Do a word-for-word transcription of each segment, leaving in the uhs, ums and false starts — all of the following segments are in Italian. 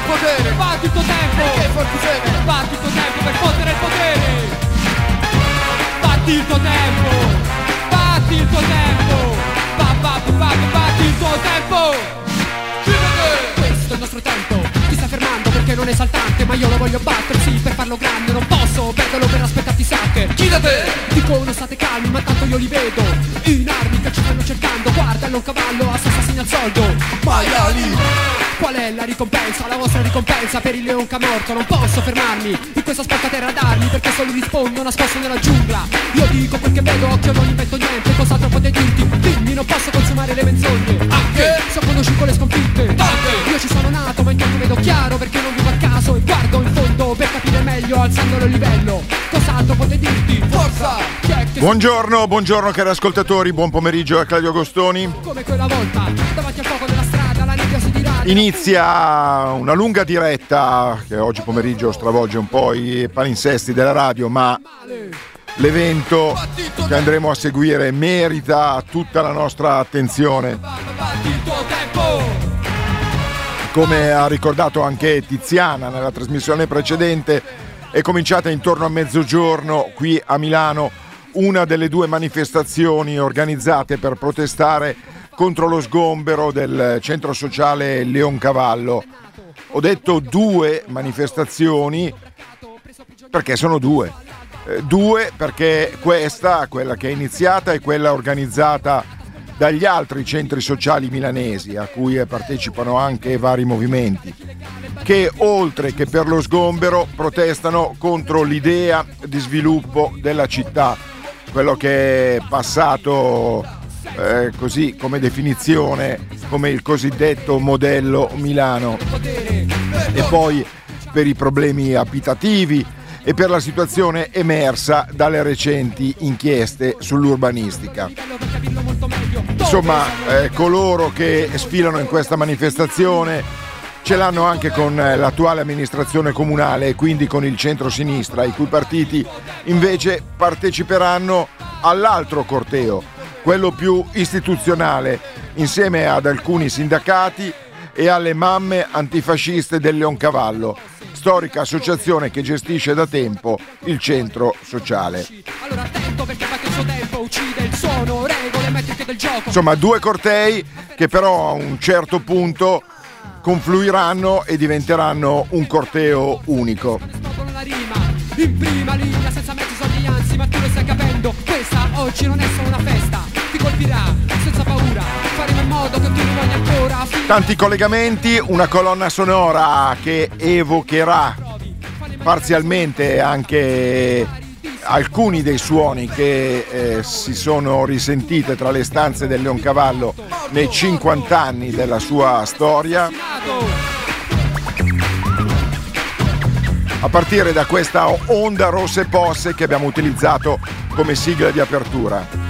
potere, batti il tuo tempo, che quarantasette, batti il tuo tempo per fottere il potere. Batti il tuo tempo, batti il tuo tempo, ba, ba, ba, ba, batti il tuo tempo. Questo è il nostro tempo, ti stai fermando perché non è esaltante, ma io lo voglio battere, sì, per farlo grande, non posso perderlo per aspettarti sucker. Chi da te? Dicono state calmi, ma tanto io li vedo in armi che ci stanno cercando, guarda il cavallo, assassini al soldo. Maiali! Qual è la ricompensa, la vostra ricompensa per il leonca morto? Non posso fermarmi in questa spaccaterra d'armi, perché solo rispondo nascosto nella giungla. Io dico quel che vedo, occhio non invento niente, cos'altro potete dirti? Dimmi, non posso consumare le menzogne. Anche so conosci le sconfitte. Anche io ci sono nato, ma intanto vedo chiaro, perché non vivo a caso e guardo in fondo per capire meglio, alzandolo il livello. Cos'altro potete dirti? Forza! Chi è che Buongiorno, buongiorno cari ascoltatori, buon pomeriggio a Claudio Agostoni. come quella volta, davanti al fuoco della strada, la nebbia si dirà. Inizia una lunga diretta che oggi pomeriggio stravolge un po' i palinsesti della radio, ma l'evento che andremo a seguire merita tutta la nostra attenzione. Come ha ricordato anche Tiziana nella trasmissione precedente, è cominciata intorno a mezzogiorno qui a Milano una delle due manifestazioni organizzate per protestare contro lo sgombero del centro sociale Leoncavallo. Ho detto due manifestazioni perché sono due. Eh, due perché questa, quella che è iniziata, è quella organizzata dagli altri centri sociali milanesi, a cui partecipano anche vari movimenti, che oltre che per lo sgombero protestano contro l'idea di sviluppo della città, quello che è passato eh, così come definizione come il cosiddetto modello Milano, e poi per i problemi abitativi e per la situazione emersa dalle recenti inchieste sull'urbanistica. Insomma, eh, coloro che sfilano in questa manifestazione ce l'hanno anche con l'attuale amministrazione comunale e quindi con il centro-sinistra, i cui partiti invece parteciperanno all'altro corteo, quello più istituzionale, insieme ad alcuni sindacati e alle mamme antifasciste del Leoncavallo, storica associazione che gestisce da tempo il centro sociale. Insomma, due cortei che però a un certo punto confluiranno e diventeranno un corteo unico. In prima linea senza mezzi sorveglianza, ma tu lo stai capendo, questa oggi non è solo una festa, ti colpirà senza paura, faremo in modo che tu non voglia ancora. Tanti collegamenti, una colonna sonora che evocherà parzialmente anche alcuni dei suoni che eh, si sono risentite tra le stanze del Leoncavallo nei cinquanta anni della sua storia, a partire da questa onda rosse posse che abbiamo utilizzato come sigla di apertura.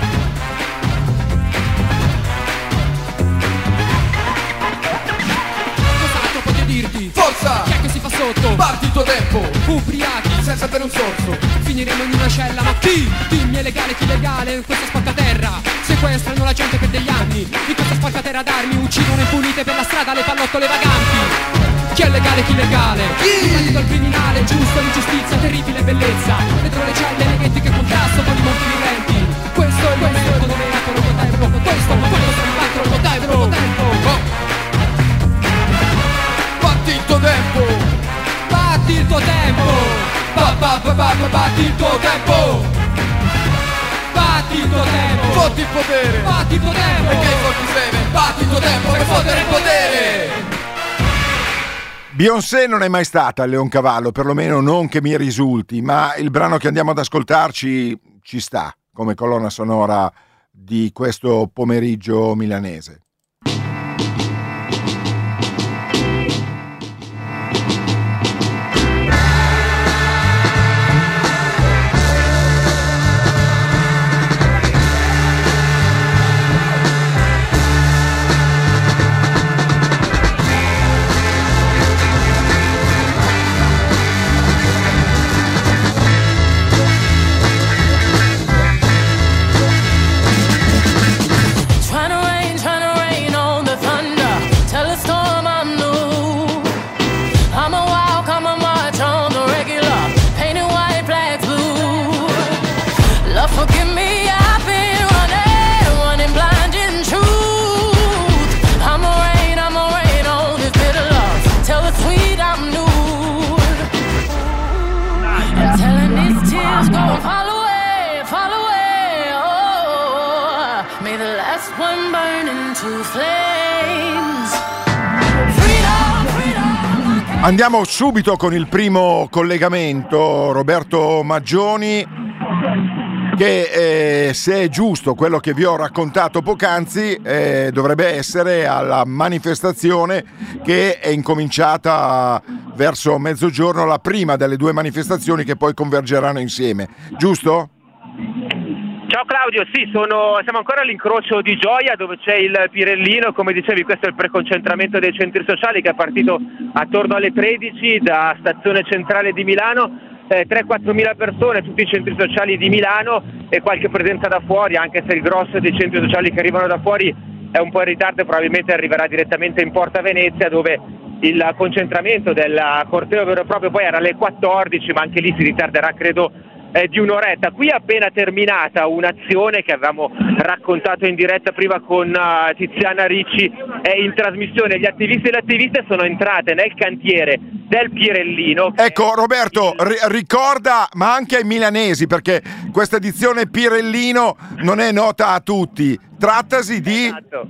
Forza! Chi è che si fa sotto? Parti il tuo tempo! Ubriachi! Senza avere un sorso! Finiremo in una cella, ma chi? Dimmi è legale, chi legale in questa spaccaterra? Sequestrano la gente per degli anni, in questa spaccaterra d'armi uccidono impunite per la strada le pallottole vaganti. Chi è legale, chi legale? Chi? Il partito al criminale, giusto, l'ingiustizia, terribile bellezza. Dentro le celle neghetti che contrasto con i monti viventi. Questo è il momento dove è nato il tuo tempo. Questo è il momento dove è nato il tuo tempo. Oh. Batti il tuo tempo! Batti il tuo tempo! Ba, ba, ba, ba, ba, batti il tuo tempo! Batti il tuo tempo! Fotti il potere! Batti il tuo tempo! E che quarantasette, batti il tuo tempo per fottere il potere! Beyoncé non è mai stata al Leoncavallo, perlomeno non che mi risulti, ma il brano che andiamo ad ascoltarci ci sta come colonna sonora di questo pomeriggio milanese. Trying to rain, trying to rain. gonna fall away, fall away. Oh, may the last one burn into flames. Freedom, freedom. Andiamo subito con il primo collegamento, Roberto Maggioni, che eh, se è giusto quello che vi ho raccontato poc'anzi eh, dovrebbe essere alla manifestazione che è incominciata verso mezzogiorno, la prima delle due manifestazioni che poi convergeranno insieme, giusto? Ciao Claudio, sì, sono, siamo ancora all'incrocio di Gioia dove c'è il Pirellino, come dicevi questo è il preconcentramento dei centri sociali che è partito attorno alle tredici da Stazione Centrale di Milano. Eh, tre quattro mila persone, tutti i centri sociali di Milano e qualche presenza da fuori, anche se il grosso dei centri sociali che arrivano da fuori è un po' in ritardo e probabilmente arriverà direttamente in Porta Venezia, dove il concentramento del corteo vero e proprio poi era alle quattordici, ma anche lì si ritarderà credo eh, di un'oretta. Qui è appena terminata un'azione che avevamo raccontato in diretta prima con uh, Tiziana Ricci eh, in trasmissione. Gli attivisti e le attiviste sono entrate nel cantiere del Pirellino. Ecco Roberto, ri- ricorda, ma anche ai milanesi, perché questa edizione Pirellino non è nota a tutti, trattasi di... Esatto.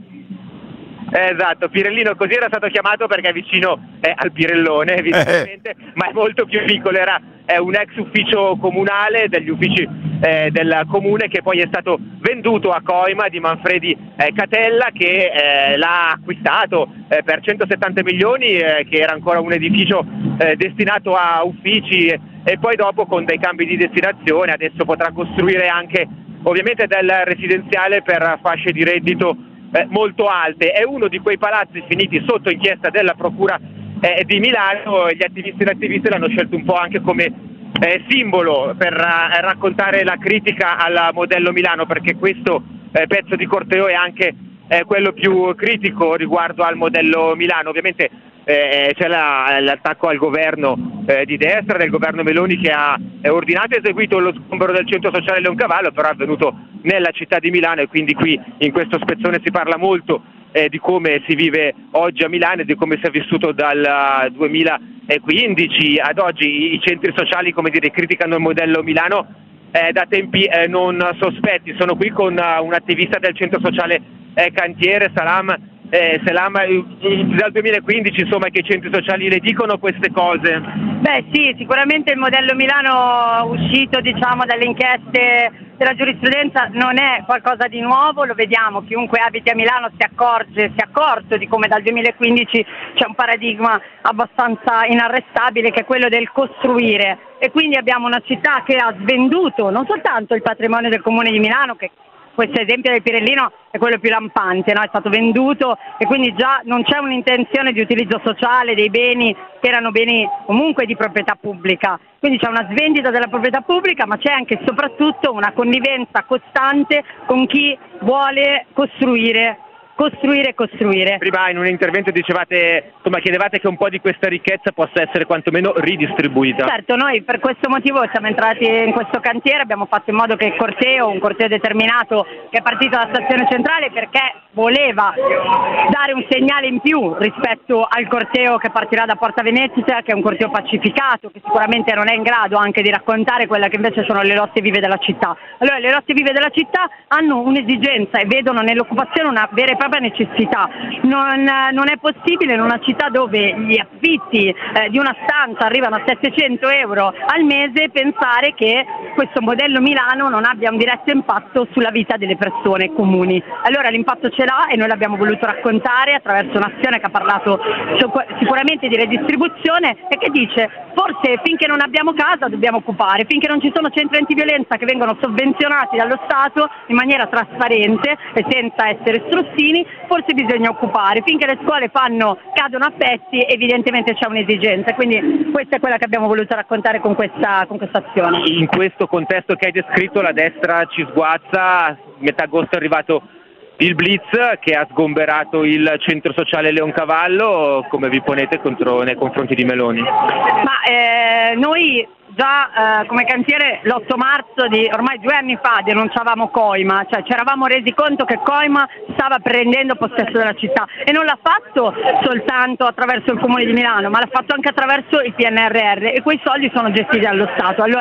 Esatto, Pirellino così era stato chiamato perché è vicino eh, al Pirellone evidentemente, eh. ma è molto più piccolo, era è un ex ufficio comunale degli uffici eh, del comune che poi è stato venduto a Coima di Manfredi eh, Catella che eh, l'ha acquistato eh, per centosettanta milioni eh, che era ancora un edificio eh, destinato a uffici e, e poi dopo con dei cambi di destinazione adesso potrà costruire anche ovviamente del residenziale per fasce di reddito Eh, molto alte. È uno di quei palazzi finiti sotto inchiesta della Procura eh, di Milano. Gli attivisti e le attiviste l'hanno scelto un po' anche come eh, simbolo per eh, raccontare la critica al modello Milano, perché questo eh, pezzo di corteo è anche eh, quello più critico riguardo al modello Milano. Ovviamente eh, c'è la, l'attacco al governo eh, di destra, del governo Meloni, che ha eh, ordinato e eseguito lo sgombero del centro sociale Leoncavallo, però è avvenuto nella città di Milano e quindi qui in questo spezzone si parla molto eh, di come si vive oggi a Milano e di come si è vissuto dal duemilaquindici ad oggi. I centri sociali, come dire, criticano il modello Milano eh, da tempi eh, non sospetti. Sono qui con uh, un attivista del centro sociale eh, Cantiere, Salam Eh, Selam, dal duemilaquindici insomma che i centri sociali le dicono queste cose. Beh sì, sicuramente il modello Milano uscito diciamo dalle inchieste della giurisprudenza non è qualcosa di nuovo, lo vediamo, chiunque abiti a Milano si accorge, si è accorto di come dal duemilaquindici c'è un paradigma abbastanza inarrestabile che è quello del costruire e quindi abbiamo una città che ha svenduto non soltanto il patrimonio del comune di Milano, che questo esempio del Pirellino è quello più lampante, no? È stato venduto e quindi già non c'è un'intenzione di utilizzo sociale dei beni che erano beni comunque di proprietà pubblica, quindi c'è una svendita della proprietà pubblica, ma c'è anche e soprattutto una connivenza costante con chi vuole costruire costruire e costruire. Prima in un intervento dicevate, insomma chiedevate che un po' di questa ricchezza possa essere quantomeno ridistribuita. Certo, noi per questo motivo siamo entrati in questo cantiere, abbiamo fatto in modo che il corteo, un corteo determinato che è partito dalla stazione centrale perché voleva dare un segnale in più rispetto al corteo che partirà da Porta Venezia, che è un corteo pacificato, che sicuramente non è in grado anche di raccontare quella che invece sono le lotte vive della città. Allora le lotte vive della città hanno un'esigenza e vedono nell'occupazione una vera e propria necessità. Non, non è possibile in una città dove gli affitti eh, di una stanza arrivano a settecento euro al mese pensare che questo modello Milano non abbia un diretto impatto sulla vita delle persone comuni. Allora l'impatto ce l'ha e noi l'abbiamo voluto raccontare attraverso un'azione che ha parlato sicuramente di redistribuzione e che dice forse finché non abbiamo casa dobbiamo occupare, finché non ci sono centri antiviolenza che vengono sovvenzionati dallo Stato in maniera trasparente e senza essere strozzini, forse bisogna occupare, finché le scuole fanno, cadono a pezzi evidentemente c'è un'esigenza, quindi questa è quella che abbiamo voluto raccontare con questa, con questa azione. In questo contesto che hai descritto la destra ci sguazza, metà agosto è arrivato il Blitz che ha sgomberato il centro sociale Leoncavallo, come vi ponete contro, nei confronti di Meloni? Ma eh, noi già eh, come cantiere l'otto marzo di ormai due anni fa denunciavamo Coima, cioè ci eravamo resi conto che Coima stava prendendo possesso della città e non l'ha fatto soltanto attraverso il Comune di Milano, ma l'ha fatto anche attraverso il P N R R e quei soldi sono gestiti dallo Stato. Allora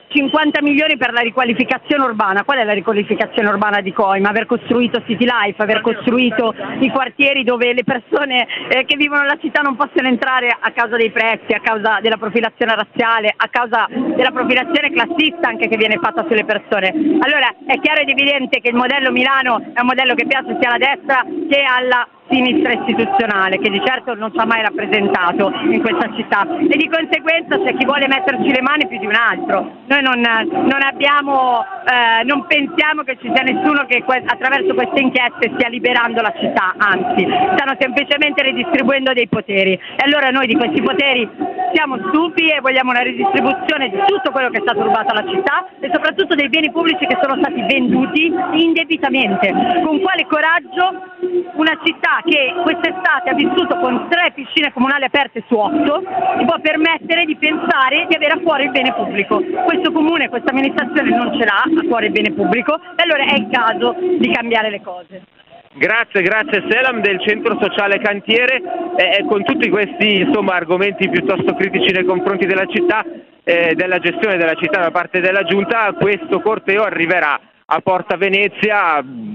cinquanta milioni per la riqualificazione urbana. Qual è la riqualificazione urbana di Coima? Aver costruito City Life, aver costruito i quartieri dove le persone eh, che vivono nella città non possono entrare a causa dei prezzi, a causa della profilazione razziale, a causa della profilazione classista anche che viene fatta sulle persone. Allora è chiaro ed evidente che il modello Milano è un modello che piace sia alla destra che alla sinistra istituzionale, che di certo non ci ha mai rappresentato in questa città, e di conseguenza c'è chi vuole metterci le mani più di un altro. Noi non, non abbiamo, eh, non pensiamo che ci sia nessuno che que- attraverso queste inchieste stia liberando la città, anzi stanno semplicemente ridistribuendo dei poteri, e allora noi di questi poteri siamo stufi e vogliamo una ridistribuzione di tutto quello che è stato rubato alla città e soprattutto dei beni pubblici che sono stati venduti indebitamente. Con quale coraggio una città che quest'estate ha vissuto con tre piscine comunali aperte su otto si può permettere di pensare di avere a cuore il bene pubblico? Questo comune, questa amministrazione non ce l'ha a cuore il bene pubblico, e allora è il caso di cambiare le cose. Grazie, grazie Selam del Centro Sociale Cantiere. Eh, con tutti questi insomma argomenti piuttosto critici nei confronti della città, eh, della gestione della città da parte della Giunta, questo corteo arriverà a Porta Venezia.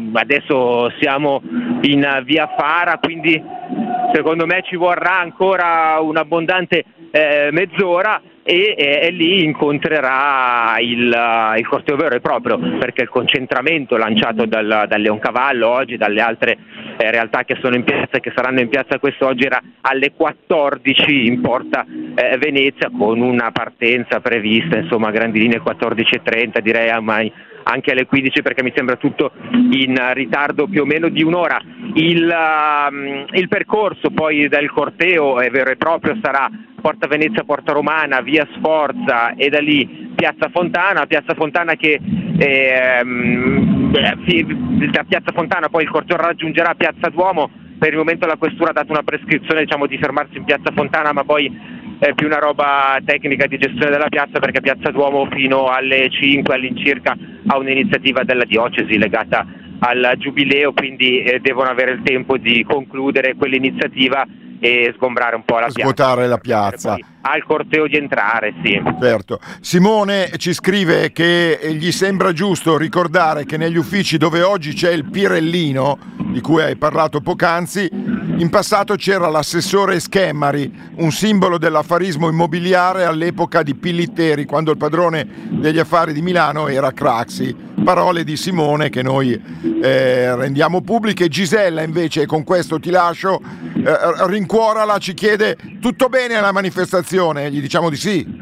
Adesso siamo in via Fara, quindi secondo me ci vorrà ancora un'abbondante eh, mezz'ora e, e, e lì incontrerà il, il corteo vero e proprio, perché il concentramento lanciato dal, dal Leoncavallo oggi, dalle altre eh, realtà che sono in piazza e che saranno in piazza quest'oggi, era alle quattordici in Porta eh, Venezia, con una partenza prevista insomma a grandi linee quattordici e trenta, direi ormai anche alle quindici, perché mi sembra tutto in ritardo più o meno di un'ora. Il, um, il percorso poi del corteo è vero e proprio, sarà Porta Venezia, Porta Romana, via Sforza e da lì Piazza Fontana, Piazza Fontana che ehm, da Piazza Fontana poi il corteo raggiungerà Piazza Duomo. Per il momento la questura ha dato una prescrizione, diciamo, di fermarsi in Piazza Fontana, ma poi è più una roba tecnica di gestione della piazza, perché Piazza Duomo fino alle cinque all'incirca ha un'iniziativa della diocesi legata al giubileo, quindi eh, devono avere il tempo di concludere quell'iniziativa e sgombrare un po' la piazza. Svuotare la piazza. Al corteo di entrare, sì. Certo. Simone ci scrive che gli sembra giusto ricordare che negli uffici dove oggi c'è il Pirellino, di cui hai parlato poc'anzi, in passato c'era l'assessore Schemmari, un simbolo dell'affarismo immobiliare all'epoca di Pillitteri, quando il padrone degli affari di Milano era Craxi. Parole di Simone che noi eh, rendiamo pubbliche. Gisella invece, e con questo ti lascio, eh, rincuorala, ci chiede: tutto bene alla manifestazione? Gli diciamo di sì.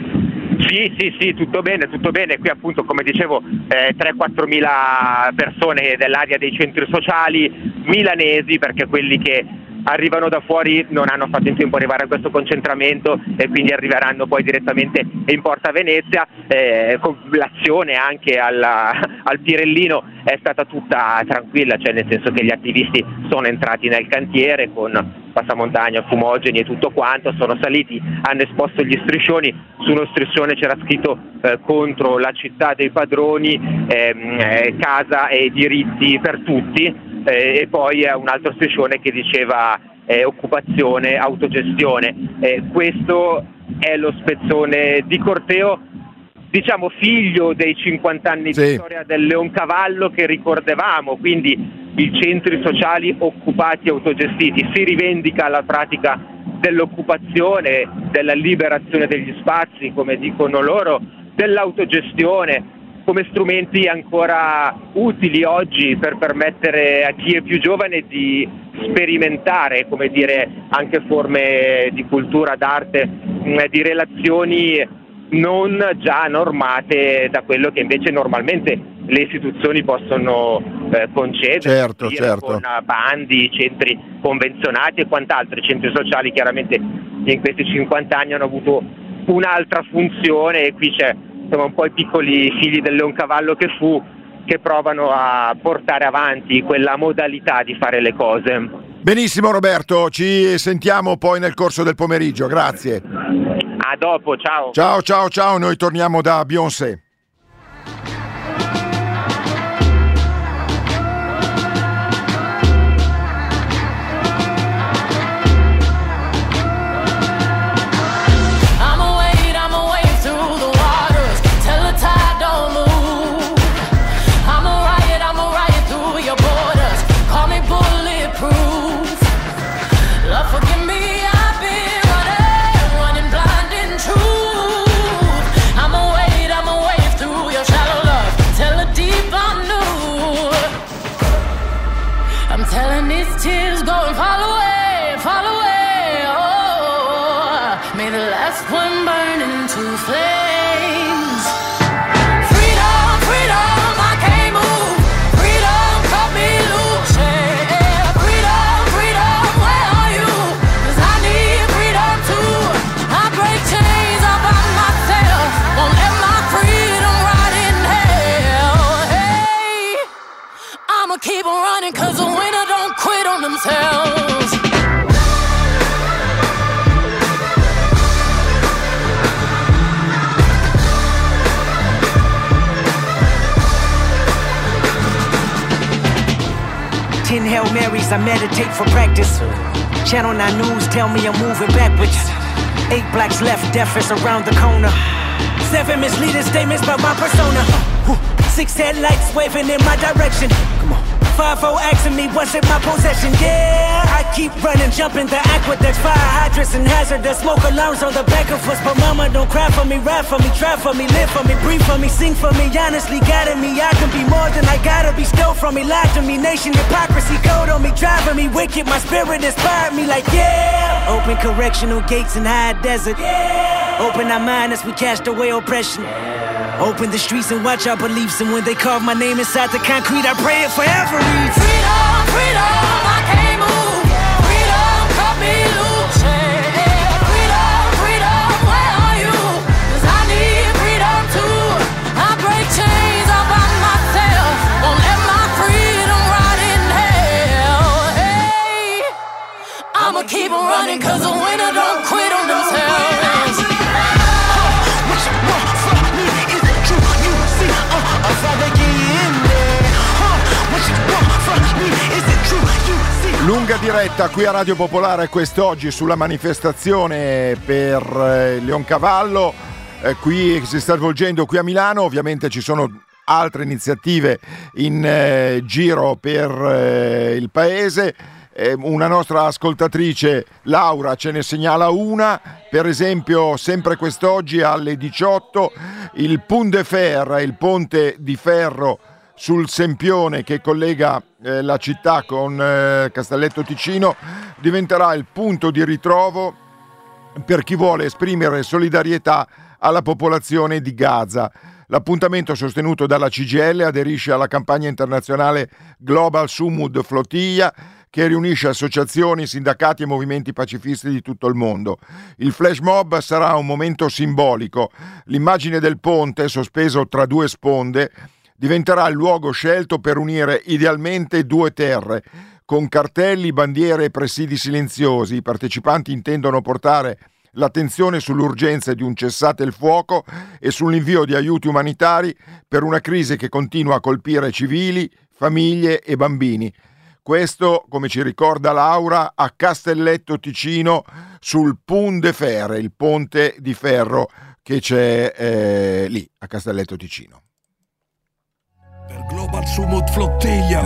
Sì, sì, sì, tutto bene, tutto bene. Qui appunto, come dicevo, eh, tre quattro mila persone dell'area dei centri sociali milanesi, perché quelli che arrivano da fuori non hanno fatto in tempo a arrivare a questo concentramento e quindi arriveranno poi direttamente in Porta Venezia. Eh, l'azione anche alla, al Pirellino è stata tutta tranquilla, cioè nel senso che gli attivisti sono entrati nel cantiere con passamontagna, fumogeni e tutto quanto, sono saliti, hanno esposto gli striscioni. Su uno striscione c'era scritto eh, contro la città dei padroni, ehm, eh, casa e diritti per tutti. Eh, e poi eh, un altro striscione che diceva eh, occupazione, autogestione. Eh, questo è lo spezzone di corteo, diciamo figlio dei cinquanta anni sì. di storia del Leoncavallo che ricordavamo, quindi i centri sociali occupati e autogestiti. Si rivendica la pratica dell'occupazione, della liberazione degli spazi, come dicono loro, dell'autogestione, come strumenti ancora utili oggi per permettere a chi è più giovane di sperimentare, come dire, anche forme di cultura, d'arte, di relazioni non già normate da quello che invece normalmente le istituzioni possono eh, concedere, certo, certo. con bandi, centri convenzionati e quant'altro. I centri sociali chiaramente in questi cinquanta anni hanno avuto un'altra funzione, e qui c'è insomma un po' i piccoli figli del Leoncavallo che fu, che provano a portare avanti quella modalità di fare le cose. Benissimo Roberto, ci sentiamo poi nel corso del pomeriggio, grazie. A dopo, ciao. Ciao, ciao, ciao, noi torniamo da Beyoncé. I'ma wade, I'ma wade through the waters, telling flames. Freedom, freedom, I can't move. Freedom, cut me loose. Yeah, yeah. Freedom, freedom, where are you? 'Cause I need freedom too. I break chains all by myself. Won't let my freedom rot in hell. Hey, I'ma keep on running 'cause the winner don't quit on themselves. Ten Hail Marys, I meditate for practice. Channel nine News tell me I'm moving backwards. Eight blacks left, death is around the corner. Seven misleading statements about my persona. Six headlights waving in my direction. Come on. Five oh asking me what's in my possession. Yeah, I keep running, jumping the aqueducts, fire hydrants and hazardous smoke alarms on the back of us. But mama, don't cry for me, rap for me, try for me, live for me, breathe for me, sing for me. Honestly, guiding me, I can be more than I gotta be. Stole from me, lied to me, nation hypocrisy, code on me, driving me wicked. My spirit inspired me like yeah. Open correctional gates in high desert. Yeah. Open our mind as we cast away oppression. Open the streets and watch our beliefs. And when they carve my name inside the concrete, I pray it forever reads. Freedom, freedom, I can't move. Freedom, cut me loose. Yeah, yeah. Freedom, freedom, where are you? 'Cause I need freedom too. I break chains all by myself. Won't let my freedom rot in hell. Hey, I'ma keep on running 'cause the winner don't quit on themselves. Lunga diretta qui a Radio Popolare quest'oggi sulla manifestazione per eh, Leoncavallo, eh, qui che si sta svolgendo qui a Milano. Ovviamente ci sono altre iniziative in eh, giro per eh, il paese. Eh, una nostra ascoltatrice, Laura, ce ne segnala una. Per esempio, sempre quest'oggi alle diciotto, il Pont de Fer, il ponte di ferro sul Sempione che collega eh, la città con eh, Castelletto Ticino, diventerà il punto di ritrovo per chi vuole esprimere solidarietà alla popolazione di Gaza. L'appuntamento, sostenuto dalla C G I L, aderisce alla campagna internazionale Global Sumud Flotilla, che riunisce associazioni, sindacati e movimenti pacifisti di tutto il mondo. Il flash mob sarà un momento simbolico. L'immagine del ponte, sospeso tra due sponde, diventerà il luogo scelto per unire idealmente due terre. Con cartelli, bandiere e presidi silenziosi, i partecipanti intendono portare l'attenzione sull'urgenza di un cessate il fuoco e sull'invio di aiuti umanitari per una crisi che continua a colpire civili, famiglie e bambini. Questo, come ci ricorda Laura, a Castelletto Ticino sul Pont de Fer, il ponte di ferro che c'è eh, lì a Castelletto Ticino. Per Global Sumud Flottiglia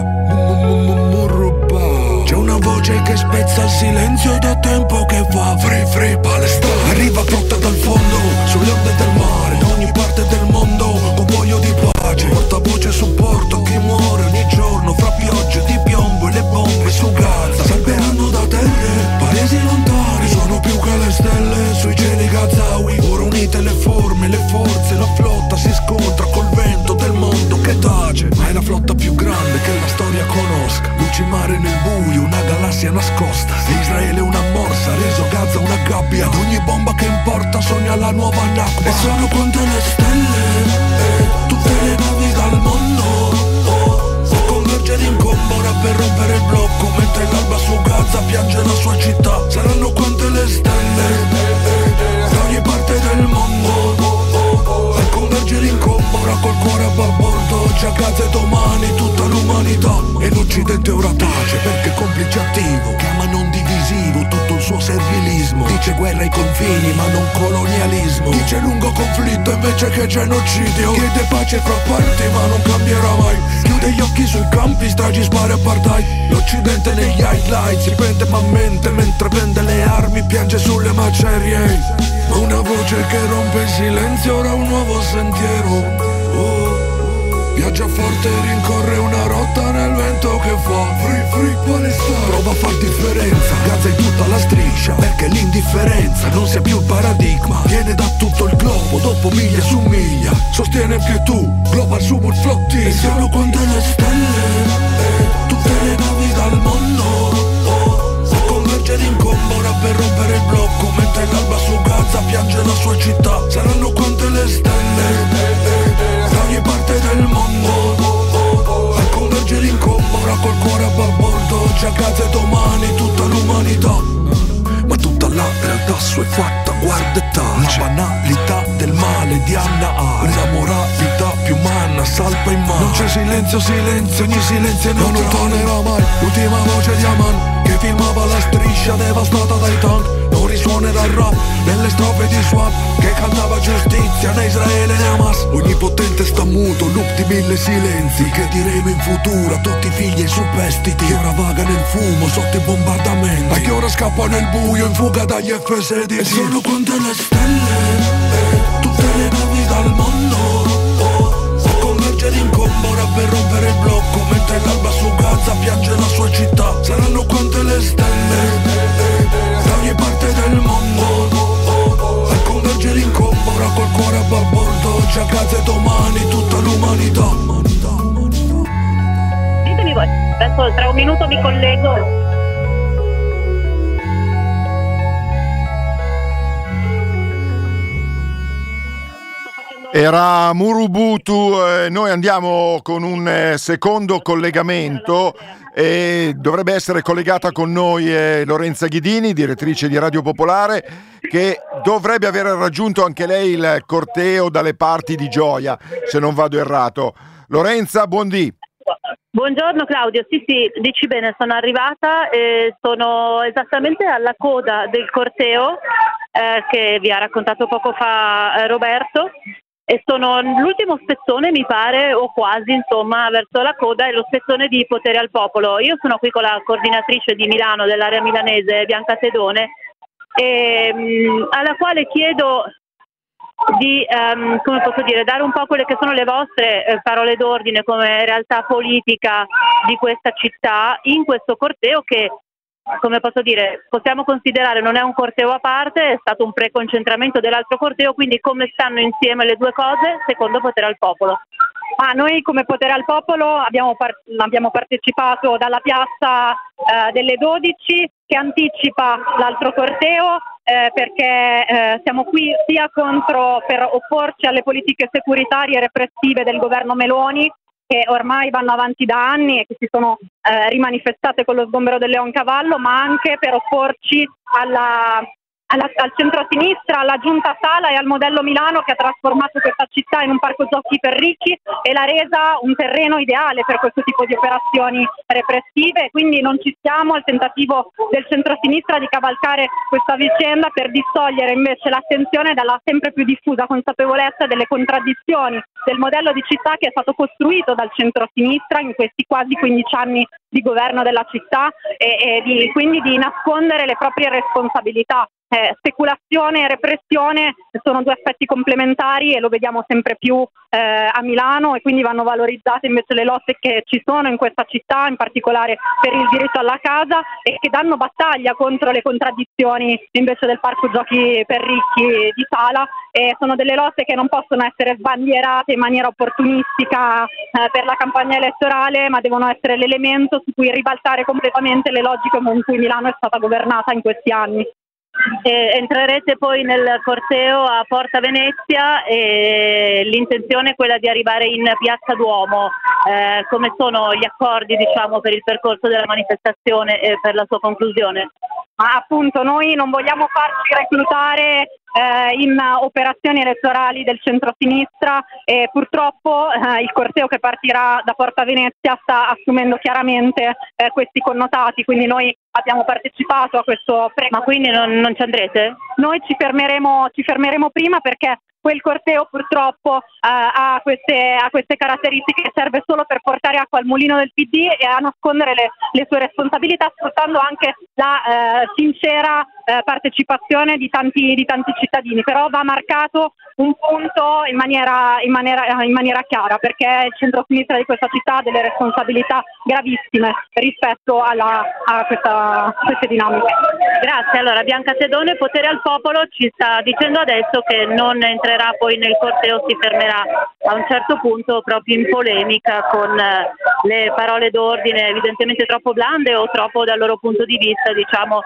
c'è una voce che spezza il silenzio da tempo che va. Free free Palestina arriva flotta dal fondo sulle onde del mare, da ogni parte del mondo con voglia di pace. Portavoce e supporto a chi muore ogni giorno fra piogge di piombo e le bombe su Gaza. Salveranno da terre paesi lontani, sono più che le stelle sui cieli gazawi. Ora unite le forme, le forze, la flotta si scontra col vento del mondo che tace. Ma è la flotta più grande che la storia conosca. Luci mare nel buio, una galassia nascosta. Israele una morsa, reso Gaza una gabbia. Ed ogni bomba che importa sogna la nuova Nakba. E sono quante le stelle, eh, tutte le navi dal mondo, oh, a convergere in combora per rompere il blocco. Mentre l'alba su Gaza piange la sua città. Saranno quante le stelle, da ogni parte del mondo, a convergere in combora col cuore a babordo. Oggi a Gaza e domani tutta l'umanità. E l'Occidente ora tace perché complice attivo, chiama non divisivo tutto il suo servilismo. Dice guerra ai confini ma non colonialismo. Dice lungo conflitto invece che genocidio. Chiede pace fra parti ma non cambierà mai. Chiude gli occhi sui campi, stragi, spari apartheid. L'Occidente negli highlights ripete ma mente, mentre vende le armi piange sulle macerie. Ma una voce che rompe il silenzio, ora un nuovo sentiero. Oh. Viaggia forte e rincorre una rotta nel vento che fa Free, free, Palestina. Prova a far differenza, Gaza in tutta la striscia, perché l'indifferenza non sia più il paradigma. Viene da tutto il globo, dopo miglia su miglia. Sostiene che tu, Global Summer Flottilla. E sono quante le stelle, eh, tutte le navi dal mondo, oh, a convergere in combora per rompere il blocco. Mentre l'alba su Gaza piange la sua città. Saranno quante le stelle, da ogni parte del mondo, a convergere in combora col cuore a babordo. Oggi a Gaza e domani tutta l'umanità, ma tutta la realtà suefatta, guarda e tace. La banalità del male di Anna A, una moralità più umana salpa in mano. Non c'è silenzio, silenzio, ogni silenzio non lo tornerà mai. L'ultima voce di Aman che filmava la striscia devastata dai tank. Non risuonerà il rap nelle strofe di Swap che cantava giustizia né Israele né Hamas. Ogni potente sta muto, loop di mille silenzi. Che diremo in futuro a tutti i figli e i superstiti. Che ora vaga nel fumo sotto i bombardamenti, ma che ora scappa nel buio in fuga dagli F sedici. E sono quante le stelle, eh, tutte le navi dal mondo, oh, a convergere in combora per rompere il blocco. Mentre l'alba su Gaza piange la sua città. Saranno quante le stelle, da ogni parte del mondo, a convergere in combora col cuore a babordo. Oggi a Gaza e domani tutta l'umanità. Ditemi voi, adesso tra un minuto mi collego. Era Murubutu, eh, noi andiamo con un eh, secondo collegamento e dovrebbe essere collegata con noi eh, Lorenza Ghidini, direttrice di Radio Popolare, che dovrebbe aver raggiunto anche lei il corteo dalle parti di Gioia, se non vado errato. Lorenza, buondì. Buongiorno Claudio, sì sì, dici bene, sono arrivata e sono esattamente alla coda del corteo eh, che vi ha raccontato poco fa eh, Roberto. E sono l'ultimo spezzone, mi pare, o quasi, insomma, verso la coda, è lo spezzone di Potere al Popolo. Io sono qui con la coordinatrice di Milano, dell'area milanese, Bianca Tedone, e, mh, alla quale chiedo di, um, come posso dire, dare un po' quelle che sono le vostre eh, parole d'ordine come realtà politica di questa città in questo corteo che, come posso dire, possiamo considerare non è un corteo a parte, è stato un preconcentramento dell'altro corteo, quindi come stanno insieme le due cose secondo Potere al Popolo? Ah, noi come Potere al Popolo abbiamo, par- abbiamo partecipato dalla piazza eh, delle dodici che anticipa l'altro corteo eh, perché eh, siamo qui sia contro per opporci alle politiche securitarie e repressive del governo Meloni, che ormai vanno avanti da anni e che si sono eh, rimanifestate con lo sgombero del Leoncavallo, ma anche per opporci alla, alla, al centro-sinistra, alla Giunta Sala e al modello Milano che ha trasformato questa città in un parco giochi per ricchi e l'ha resa un terreno ideale per questo tipo di operazioni repressive. Quindi non ci stiamo al tentativo del centro-sinistra di cavalcare questa vicenda per distogliere invece l'attenzione dalla sempre più diffusa consapevolezza delle contraddizioni del modello di città che è stato costruito dal centro-sinistra in questi quasi quindici anni di governo della città e, e di, quindi di nascondere le proprie responsabilità. Eh, speculazione e repressione sono due aspetti complementari e lo vediamo sempre più eh, a Milano, e quindi vanno valorizzate invece le lotte che ci sono in questa città, in particolare per il diritto alla casa, e che danno battaglia contro le contraddizioni invece del parco giochi per ricchi di Sala, e sono delle lotte che non possono essere sbandierate in maniera opportunistica eh, per la campagna elettorale, ma devono essere l'elemento su cui ribaltare completamente le logiche con cui Milano è stata governata in questi anni. E entrerete poi nel corteo a Porta Venezia e l'intenzione è quella di arrivare in Piazza Duomo. Eh, come sono gli accordi, diciamo, per il percorso della manifestazione e per la sua conclusione? Ma appunto noi non vogliamo farci reclutare eh, in operazioni elettorali del centro-sinistra e purtroppo eh, il corteo che partirà da Porta Venezia sta assumendo chiaramente eh, questi connotati, quindi noi abbiamo partecipato a questo pre- Ma quindi non, non ci andrete? Noi ci fermeremo, ci fermeremo prima perché quel corteo purtroppo eh, ha, queste, ha queste caratteristiche, serve solo per portare acqua al mulino del P D e a nascondere le, le sue responsabilità, sfruttando anche la eh, sincera eh, partecipazione di tanti, di tanti cittadini, però va marcato un punto in maniera, in maniera, in maniera chiara, perché il centro-sinistra di questa città ha delle responsabilità gravissime rispetto alla, a questa, queste dinamiche. Grazie. Allora, Bianca Tedone, Potere al Popolo, ci sta dicendo adesso che non entrerà poi nel corteo, si fermerà a un certo punto proprio in polemica con eh, le parole d'ordine evidentemente troppo blande o troppo dal loro punto di vista, diciamo,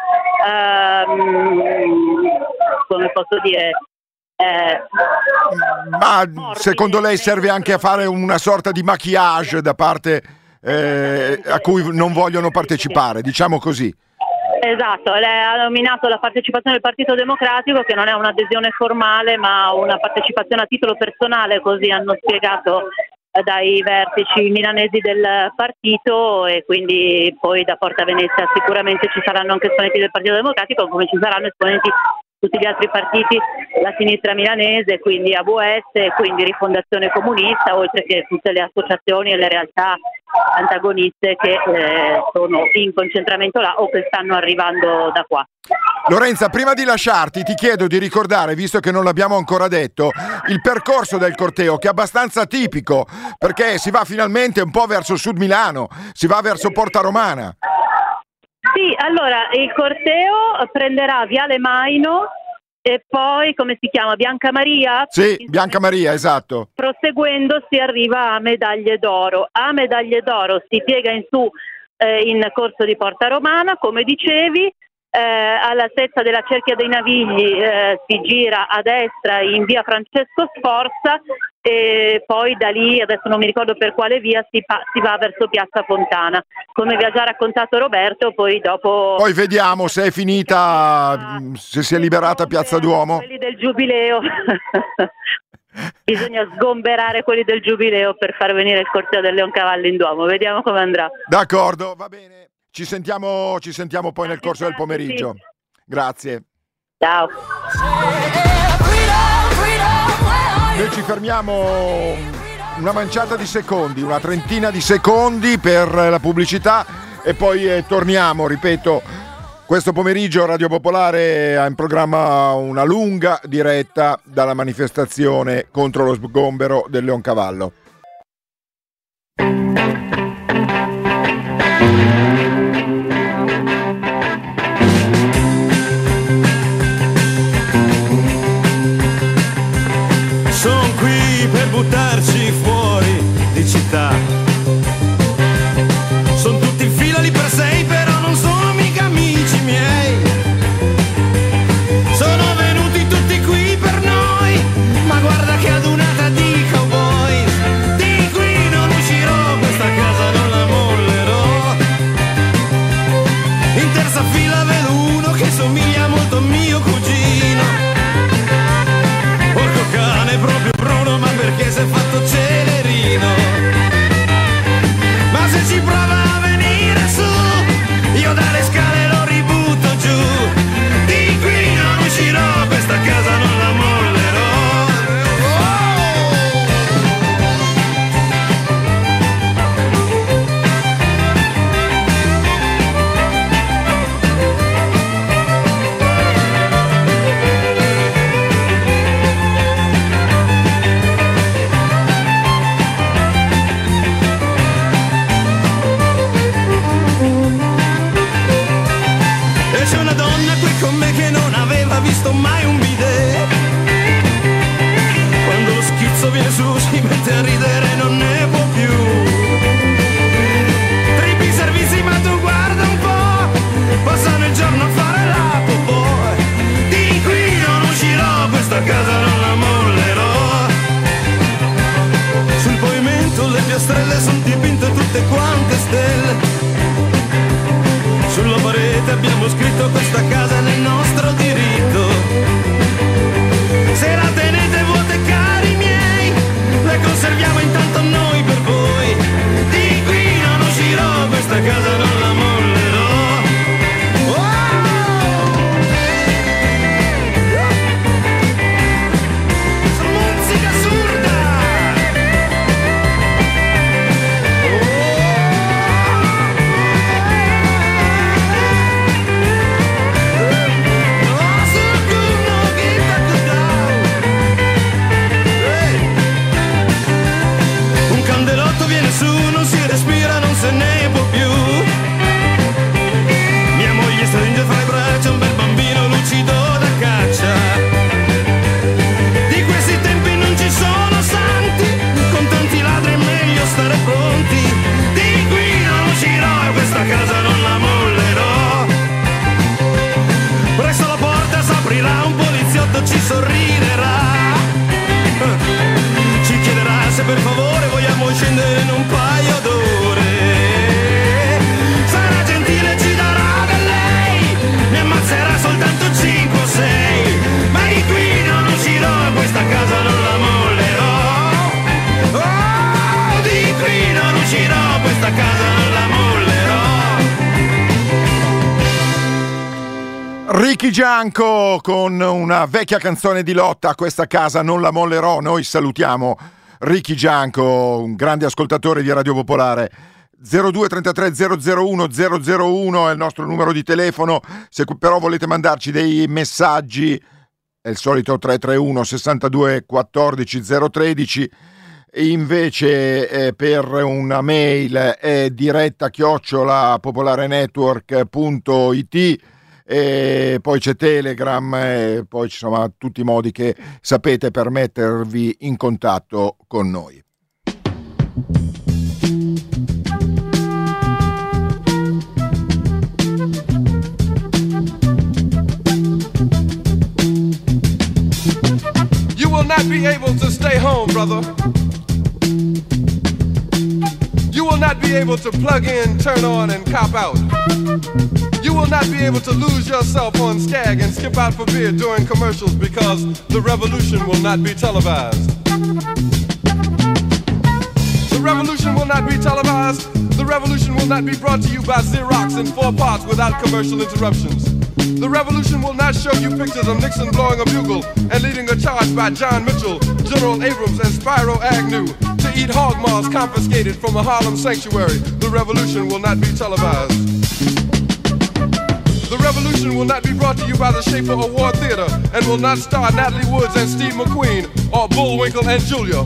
ehm, come posso dire, Eh, ma secondo lei serve anche a fare una sorta di maquillage da parte eh, a cui non vogliono partecipare, diciamo così. Esatto, lei ha nominato la partecipazione del Partito Democratico, che non è un'adesione formale ma una partecipazione a titolo personale, così hanno spiegato dai vertici milanesi del partito, e quindi poi da Porta Venezia sicuramente ci saranno anche esponenti del Partito Democratico, come ci saranno esponenti tutti gli altri partiti, la sinistra milanese, quindi A V S, quindi Rifondazione Comunista, oltre che tutte le associazioni e le realtà antagoniste che eh, sono in concentramento là o che stanno arrivando da qua. Lorenza, prima di lasciarti ti chiedo di ricordare, visto che non l'abbiamo ancora detto, il percorso del corteo, che è abbastanza tipico, perché si va finalmente un po' verso Sud Milano, si va verso Porta Romana. Sì, allora il corteo prenderà Viale Maino e poi, come si chiama, Bianca Maria? Sì, Bianca Maria, esatto. Proseguendo si arriva a Medaglie d'Oro. A Medaglie d'Oro si piega in su eh, in corso di Porta Romana, come dicevi. Eh, all'altezza della Cerchia dei Navigli eh, si gira a destra in via Francesco Sforza e poi da lì, adesso non mi ricordo per quale via, si, pa- si va verso Piazza Fontana, come vi ha già raccontato Roberto. Poi dopo poi vediamo se è finita, se si è liberata Piazza Duomo. Quelli del Giubileo bisogna sgomberare quelli del Giubileo per far venire il corteo del Leoncavallo in Duomo, vediamo come andrà. D'accordo, va bene. Ci sentiamo, ci sentiamo poi nel corso del pomeriggio. Grazie. Ciao. Noi ci fermiamo una manciata di secondi, una trentina di secondi per la pubblicità e poi eh, torniamo, ripeto, questo pomeriggio Radio Popolare ha in programma una lunga diretta dalla manifestazione contro lo sgombero del Leoncavallo. Sono qui per buttarci fuori di città. Sono tutti in fila lì per sei, però non sono mica amici miei. Sono venuti tutti qui per noi, ma guarda che adunata di cowboys. Di qui non uscirò, questa casa non la mollerò. In terza fila vedo uno che somiglia molto a mio cugino. Porco cane, proprio Bruno, ma perché si è fatto celerino? Ma se ci prova a venire su, io dalle scale lo ributto giù. Di qui non uscirò, questa casa non la mollerò. Visto mai un bidet. Quando lo schizzo viene su si mette a ridere, non ne può più. Trippi servizi ma tu guarda un po', passano il giorno a fare la popò. Di qui non uscirò, questa casa non la mollerò. Sul pavimento le piastrelle sono dipinte tutte quante stelle. Sulla parete abbiamo scritto questa casa nel nostro diritto. Se la tenete vuote cari miei, le conserviamo intanto Ricky Gianco con una vecchia canzone di Lotta, questa casa non la mollerò. Noi salutiamo Ricky Gianco, un grande ascoltatore di Radio Popolare. zero due trentatré zero zero uno zero zero uno è il nostro numero di telefono. Se però volete mandarci dei messaggi è il solito tre tre uno sessantadue quattordici zero tredici. Invece eh, per una mail è diretta chiocciola popolarenetwork punto it, e poi c'è Telegram, e poi ci sono tutti i modi che sapete per mettervi in contatto con noi. You will not be able to stay home, brother. You will not be able to plug in, turn on, and cop out. You will not be able to lose yourself on Skag and skip out for beer during commercials because the revolution will not be televised. The revolution will not be televised. The revolution will not be brought to you by Xerox in four parts without commercial interruptions. The revolution will not show you pictures of Nixon blowing a bugle and leading a charge by John Mitchell, General Abrams, and Spyro Agnew to eat hog maws confiscated from a Harlem sanctuary. The revolution will not be televised. The revolution will not be brought to you by the Schaefer Award Theater and will not star Natalie Woods and Steve McQueen or Bullwinkle and Julia.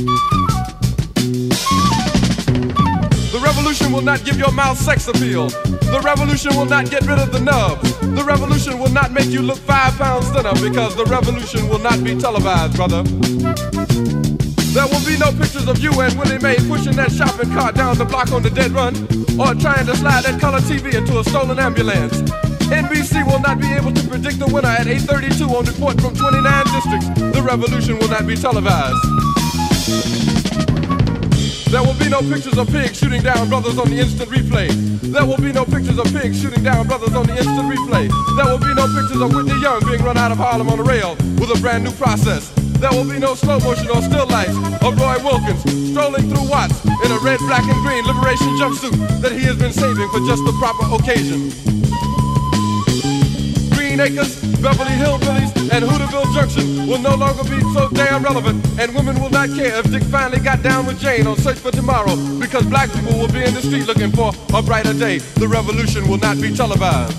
The revolution will not give your mouth sex appeal. The revolution will not get rid of the nubs. The revolution will not make you look five pounds thinner because the revolution will not be televised, brother. There will be no pictures of you and Willie Mae pushing that shopping cart down the block on the dead run or trying to slide that color T V into a stolen ambulance. N B C will not be able to predict the winner at eight thirty-two on report from twenty-nine districts. The revolution will not be televised. There will be no pictures of pigs shooting down brothers on the instant replay. There will be no pictures of pigs shooting down brothers on the instant replay. There will be no pictures of Whitney Young being run out of Harlem on a rail with a brand new process. There will be no slow motion or still lights of Roy Wilkins strolling through Watts in a red, black, and green liberation jumpsuit that he has been saving for just the proper occasion. Green Acres, Beverly Hillbillies, and Hooterville Junction will no longer be so damn relevant, and women will not care if Dick finally got down with Jane on Search for Tomorrow, because black people will be in the street looking for a brighter day. The revolution will not be televised.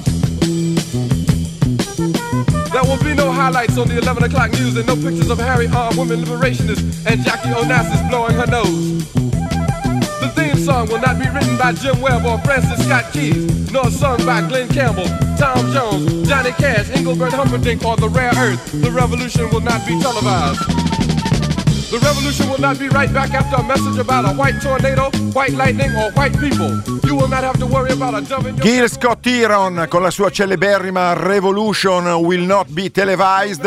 There will be no highlights on the eleven o'clock news and no pictures of Harry armed women liberationists and Jackie Onassis blowing her nose. The theme song will not be written by Jim Webb or Francis Scott Keys, nor sung by Glenn Campbell, Tom Jones, Johnny Cash, Engelbert Humperdinck, or The Rare Earth. The revolution will not be televised. The revolution will not be right back after a message about a white tornado, white lightning, or white people. You will not have to worry about a dove in your... Gil Scott Heron con la sua celeberrima Revolution Will Not Be Televised.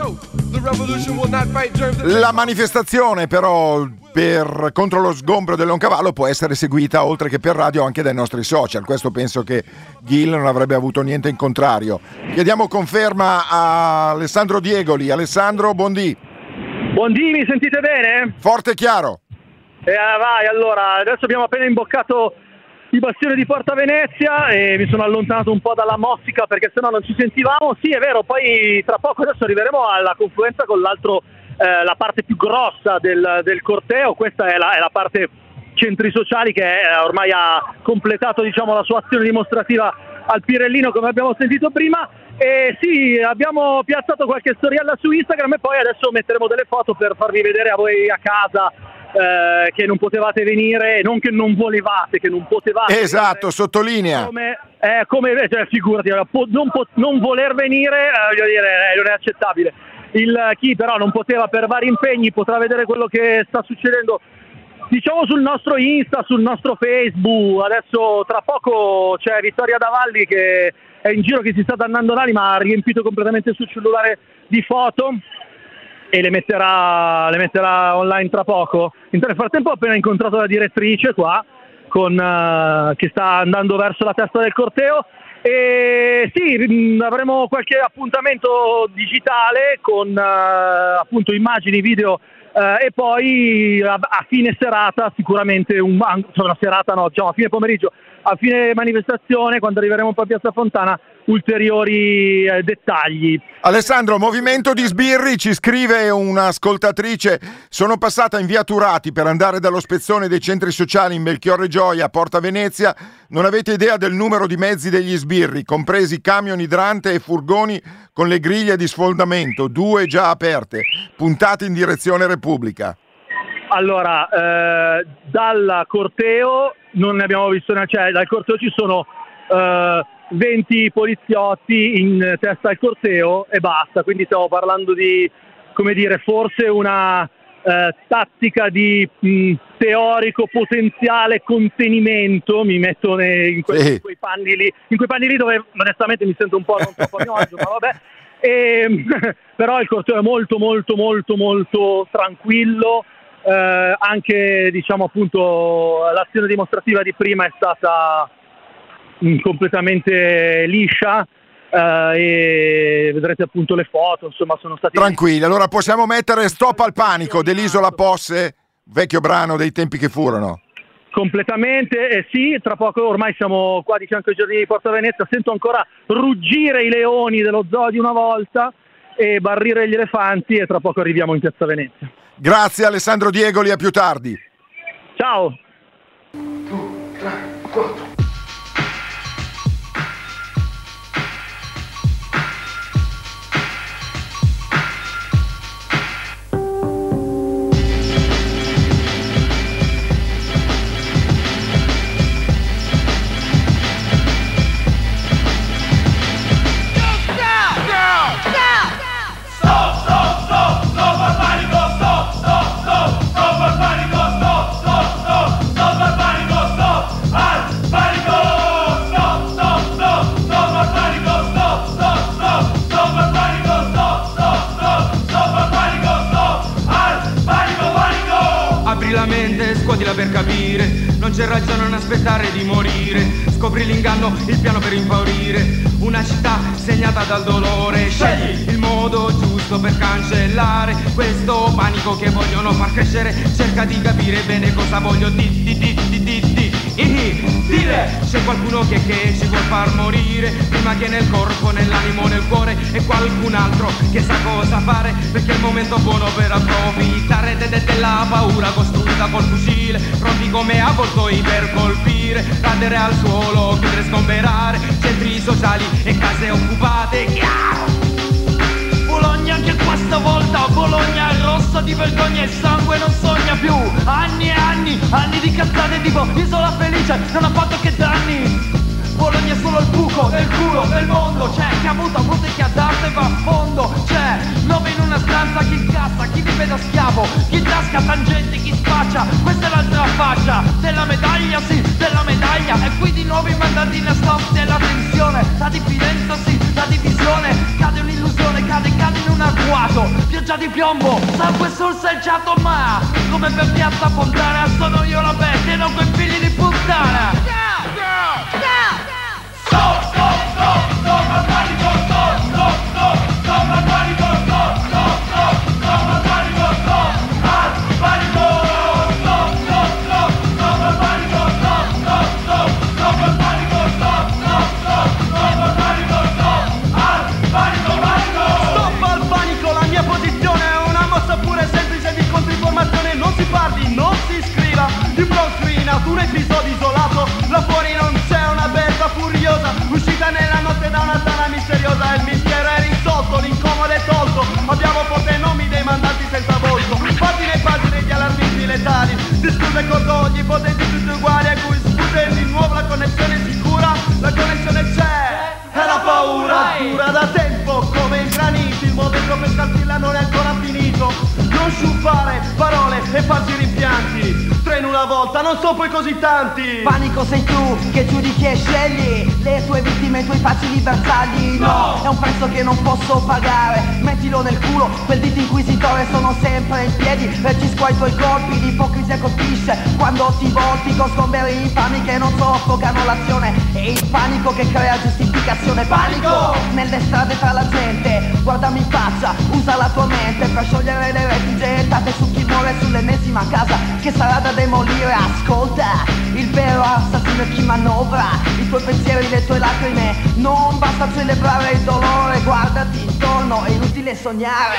La manifestazione però per, contro lo sgombro del Leoncavallo può essere seguita oltre che per radio anche dai nostri social. Questo penso che Gil non avrebbe avuto niente in contrario. Chiediamo conferma a Alessandro Diegoli. Alessandro, buondì. Buondì, mi sentite bene? Forte e chiaro. Eh, vai, allora, adesso abbiamo appena imboccato il bastione di Porta Venezia e mi sono allontanato un po' dalla mostica perché sennò non ci sentivamo. Sì, è vero, poi tra poco adesso arriveremo alla confluenza con l'altro, eh, la parte più grossa del, del corteo. Questa è la, è la parte centri sociali che è, ormai ha completato, diciamo, la sua azione dimostrativa al Pirellino, come abbiamo sentito prima. E sì, abbiamo piazzato qualche storiella su Instagram e poi adesso metteremo delle foto per farvi vedere a voi a casa eh, che non potevate venire, non che non volevate, che non potevate. Esatto, sottolinea. Come, eh, come cioè, figurati, non, po- non voler venire, eh, voglio dire, eh, non è accettabile. Il, chi però non poteva per vari impegni potrà vedere quello che sta succedendo, diciamo, sul nostro Insta, sul nostro Facebook. Adesso tra poco c'è Vittoria Davalli che è in giro, che si sta dannando l'anima, ha riempito completamente il suo cellulare di foto e le metterà, le metterà online tra poco. Nel frattempo ho appena incontrato la direttrice qua, con, uh, che sta andando verso la testa del corteo, e sì, avremo qualche appuntamento digitale con uh, appunto immagini, video eh, e poi a, a fine serata sicuramente, un, cioè una serata no, diciamo a fine pomeriggio, a fine manifestazione, quando arriveremo un po' a Piazza Fontana, ulteriori eh, dettagli. Alessandro, movimento di sbirri, ci scrive un'ascoltatrice: sono passata in via Turati per andare dallo spezzone dei centri sociali in Melchiorre Gioia a Porta Venezia, non avete idea del numero di mezzi degli sbirri, compresi camion idrante e furgoni con le griglie di sfondamento, due già aperte, puntate in direzione Repubblica. Allora, eh, dal corteo non ne abbiamo visto, cioè dal corteo ci sono eh, venti poliziotti in testa al corteo e basta, quindi stiamo parlando di, come dire, forse una eh, tattica di mh, teorico potenziale contenimento, mi metto nei, in, que- sì. in quei panni lì, in quei panni lì dove onestamente mi sento un po' non troppo a mio agio, ma vabbè. E, però il corteo è molto molto molto molto tranquillo. Eh, anche diciamo appunto l'azione dimostrativa di prima è stata mh, completamente liscia, eh, e vedrete appunto le foto, insomma sono stati tranquilli. Allora possiamo mettere Stop al panico dell'Isola Posse, vecchio brano dei tempi che furono. Completamente, eh sì, tra poco ormai siamo qua di fianco ai giardini di Porta Venezia, sento ancora ruggire i leoni dello zoo di una volta e barrire gli elefanti e tra poco arriviamo in Piazza Venezia. Grazie Alessandro Diegoli, a più tardi. Ciao. due, tre, quattro. Scuotila per capire, non c'è ragione a non aspettare di morire. Scopri l'inganno, il piano per impaurire una città segnata dal dolore. Scegli il modo giusto per cancellare questo panico che vogliono far crescere. Cerca di capire bene cosa voglio di di di di di di Ihi, dire, c'è qualcuno che, che ci vuol far morire prima che nel corpo, nell'animo, nel cuore, e qualcun altro che sa cosa fare, perché è il momento buono per approfittare de- de- della paura costruita col fucile, pronti come avvoltoi per colpire, cadere al suolo, chiudere, sgomberare centri sociali e case occupate. Chiaro! Bologna anche questa volta, Bologna è rossa di vergogna e sangue non sogna più. Anni e anni, anni di cazzate tipo Isola Felice, non ha fatto che danni. Bologna è solo il buco del culo del mondo. C'è chi ha avuto, avuto e chi ha dato e va a fondo. C'è nove in una stanza, chi incassa, chi vive da schiavo, chi tasca tangenti, chi spaccia. Questa è l'altra faccia della medaglia, sì, della medaglia. E qui di nuovo i mandanti in stop della tensione. La diffidenza, sì, la divisione. Cade un'illusione, cade, cade in un agguato. Pioggia di piombo, sangue sul selciato. Ma come per Piazza Fontana sono io la bestia e non quei figli di puttana. Stop, stop, stop, stop al panico, stop, stop, stop, stop al panico, stop, stop, stop, stop al panico, stop, al panico, stop, stop, stop, stop al panico, stop, stop, stop, stop al panico, stop, stop, stop, stop al panico, stop, al panico, panico. Stop al panico, la mia posizione è una mossa pure semplice di controinformazione, non si parli, non si scriva, di procrinato, un episodio isolato, là fuori non c'è una bella furiosa, uscita nella notte da una sala misteriosa, il mistero è risolto, l'incomodo è tolto, abbiamo forte nomi dei mandanti senza volto, pagine e pagine di allarmismi letali, discuse e cordogli, potenti tutti uguali a cui sfugge di nuovo la connessione sicura, la connessione c'è, e la paura dura da tempo come i graniti, il momento per scalzirla non è ancora finito, non sciupare parole e falsi rimpianti, tre tre in una volta, non sono poi così tanti. Panico sei tu che giudichi e scegli le tue vittime, i tuoi facili bersagli. No, è un prezzo che non posso pagare. Mettilo nel culo, quel dito inquisitore, sono sempre in piedi. Reagisco ai tuoi colpi, l'ipocrisia colpisce quando ti volti con sgomberi infami che non soffocano l'azione. E il panico che crea giustificazione. Panico nelle strade tra la gente, guardami in faccia, usa la tua mente per sciogliere le reti gettate su chi muore sull'ennesima casa che sarà da demolire. Ascolta, il vero assassino è chi manovra i tuoi pensieri, le tue lacrime. Non basta celebrare il dolore, guardati intorno, è inutile sognare.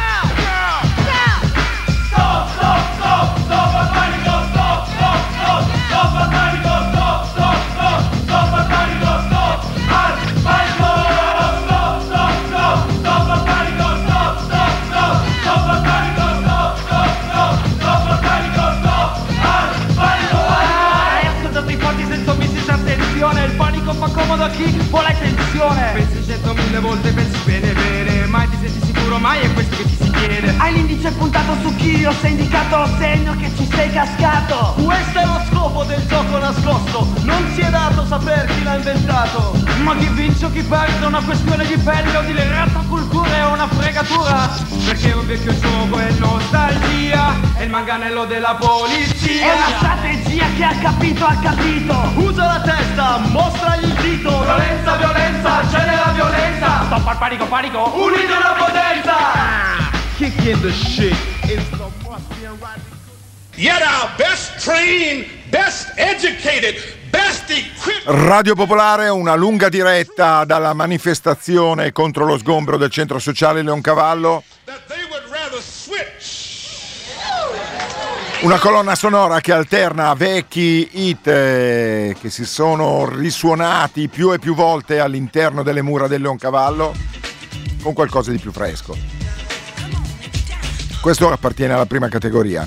Stop, stop, stop, stop al panico, stop, stop, stop, stop al panico, stop, stop, stop, stop al panico, stop al panico, stop, stop, stop, stop al panico, stop, stop, stop, stop al panico, stop, stop, stop, stop al panico, stop al panico. Hai ascoltato i forti senza omissi senza attenzione, il panico fa comodo a chi vuole tensione. Pensi centomila volte, pensi bene bene, mai ti senti sicuro, mai è questo che ti si chiede. Hai l'indice puntato su chi ho indicato, segno che ci sei cascato. Questo è lo scopo del gioco nascosto, non si è dato saper chi l'ha inventato. Ma chi vince o chi perde è una questione di pelle o di lerata cultura, è una fregatura. Perché è un vecchio gioco è nostalgia, è il manganello della polizia. È una strategia, chi ha capito ha capito. Usa la testa, mostragli il dito. Violenza, violenza, c'è nella violenza. Stop al panico, panico. Unite una potenza. Kick in the shit. It's the Mafia right. Yet our best trained, best educated, best equipped. Radio Popolare, una lunga diretta dalla manifestazione contro lo sgombero del centro sociale Leoncavallo. Una colonna sonora che alterna vecchi hit eh, che si sono risuonati più e più volte all'interno delle mura del Leoncavallo con qualcosa di più fresco. Questo appartiene alla prima categoria.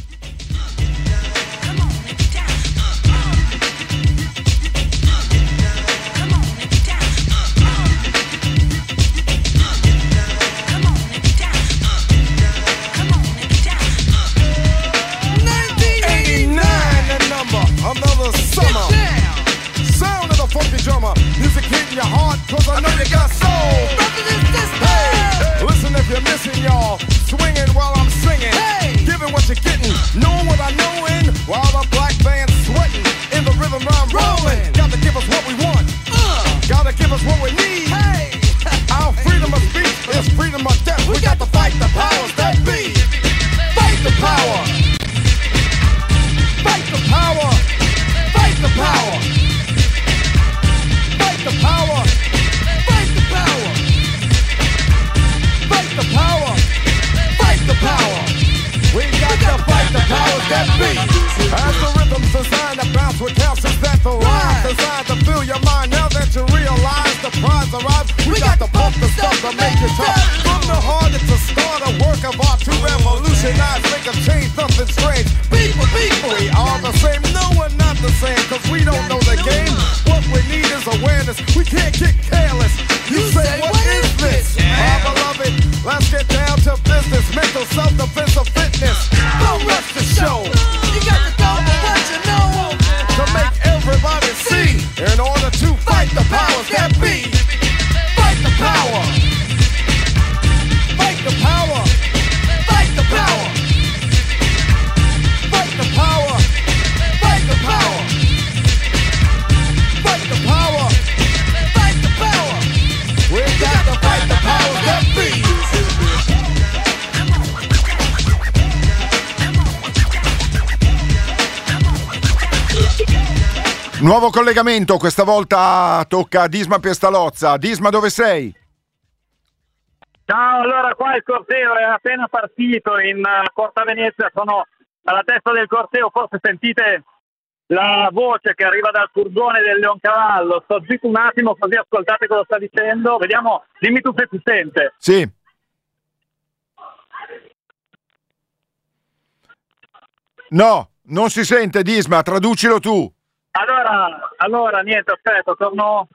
Another summer, sound of the funky drummer, music hitting your heart, cause I know you got soul. Hey, listen if you're missing, y'all, swinging while I'm singing, hey, giving what you're getting, knowing what I know in, while the black band's sweating, in the rhythm I'm rolling, gotta give us what we want, uh, gotta give us what we need, hey, our freedom of speech is freedom of death, we got to fight the powers that be, fight the power, fight the power. Fight the power! Fight the power! Fight the power! Fight the power! Fight the power! We got to fight the powers that be! As the rhythm's designed to bounce with calcium that the rhyme designed to fill your mind. Now that you realize the prize arrives, we got to pump the stuff to make it tough. From the heart it's a start, a work of art to revolutionize, make a change, nothing strange. People, people, we are the same. No, we're not the same, cause we don't know the game. What we need is awareness. We can't get careless. You say, what is this? My beloved, let's get down to business. Mental self-defense of fitness. Don't rush the show. You got to go for what you know. To make everybody see. In order to fight the powers that be. Fight the power. Fight the power. Fight the power. Fight the power. Fight the power. Fight the power. Fight the power. We got to fight the powers that be. Nuovo collegamento, questa volta tocca a Disma Pestalozza. Disma, dove sei? Ciao, allora qua il corteo è appena partito in uh, Porta Venezia, sono alla testa del corteo, forse sentite la voce che arriva dal furgone del Leoncavallo. Sto zitto un attimo così ascoltate cosa sta dicendo, vediamo, dimmi tu se si sente. Sì. No, non si sente Disma, traducilo tu. Allora, allora niente, aspetta, torno.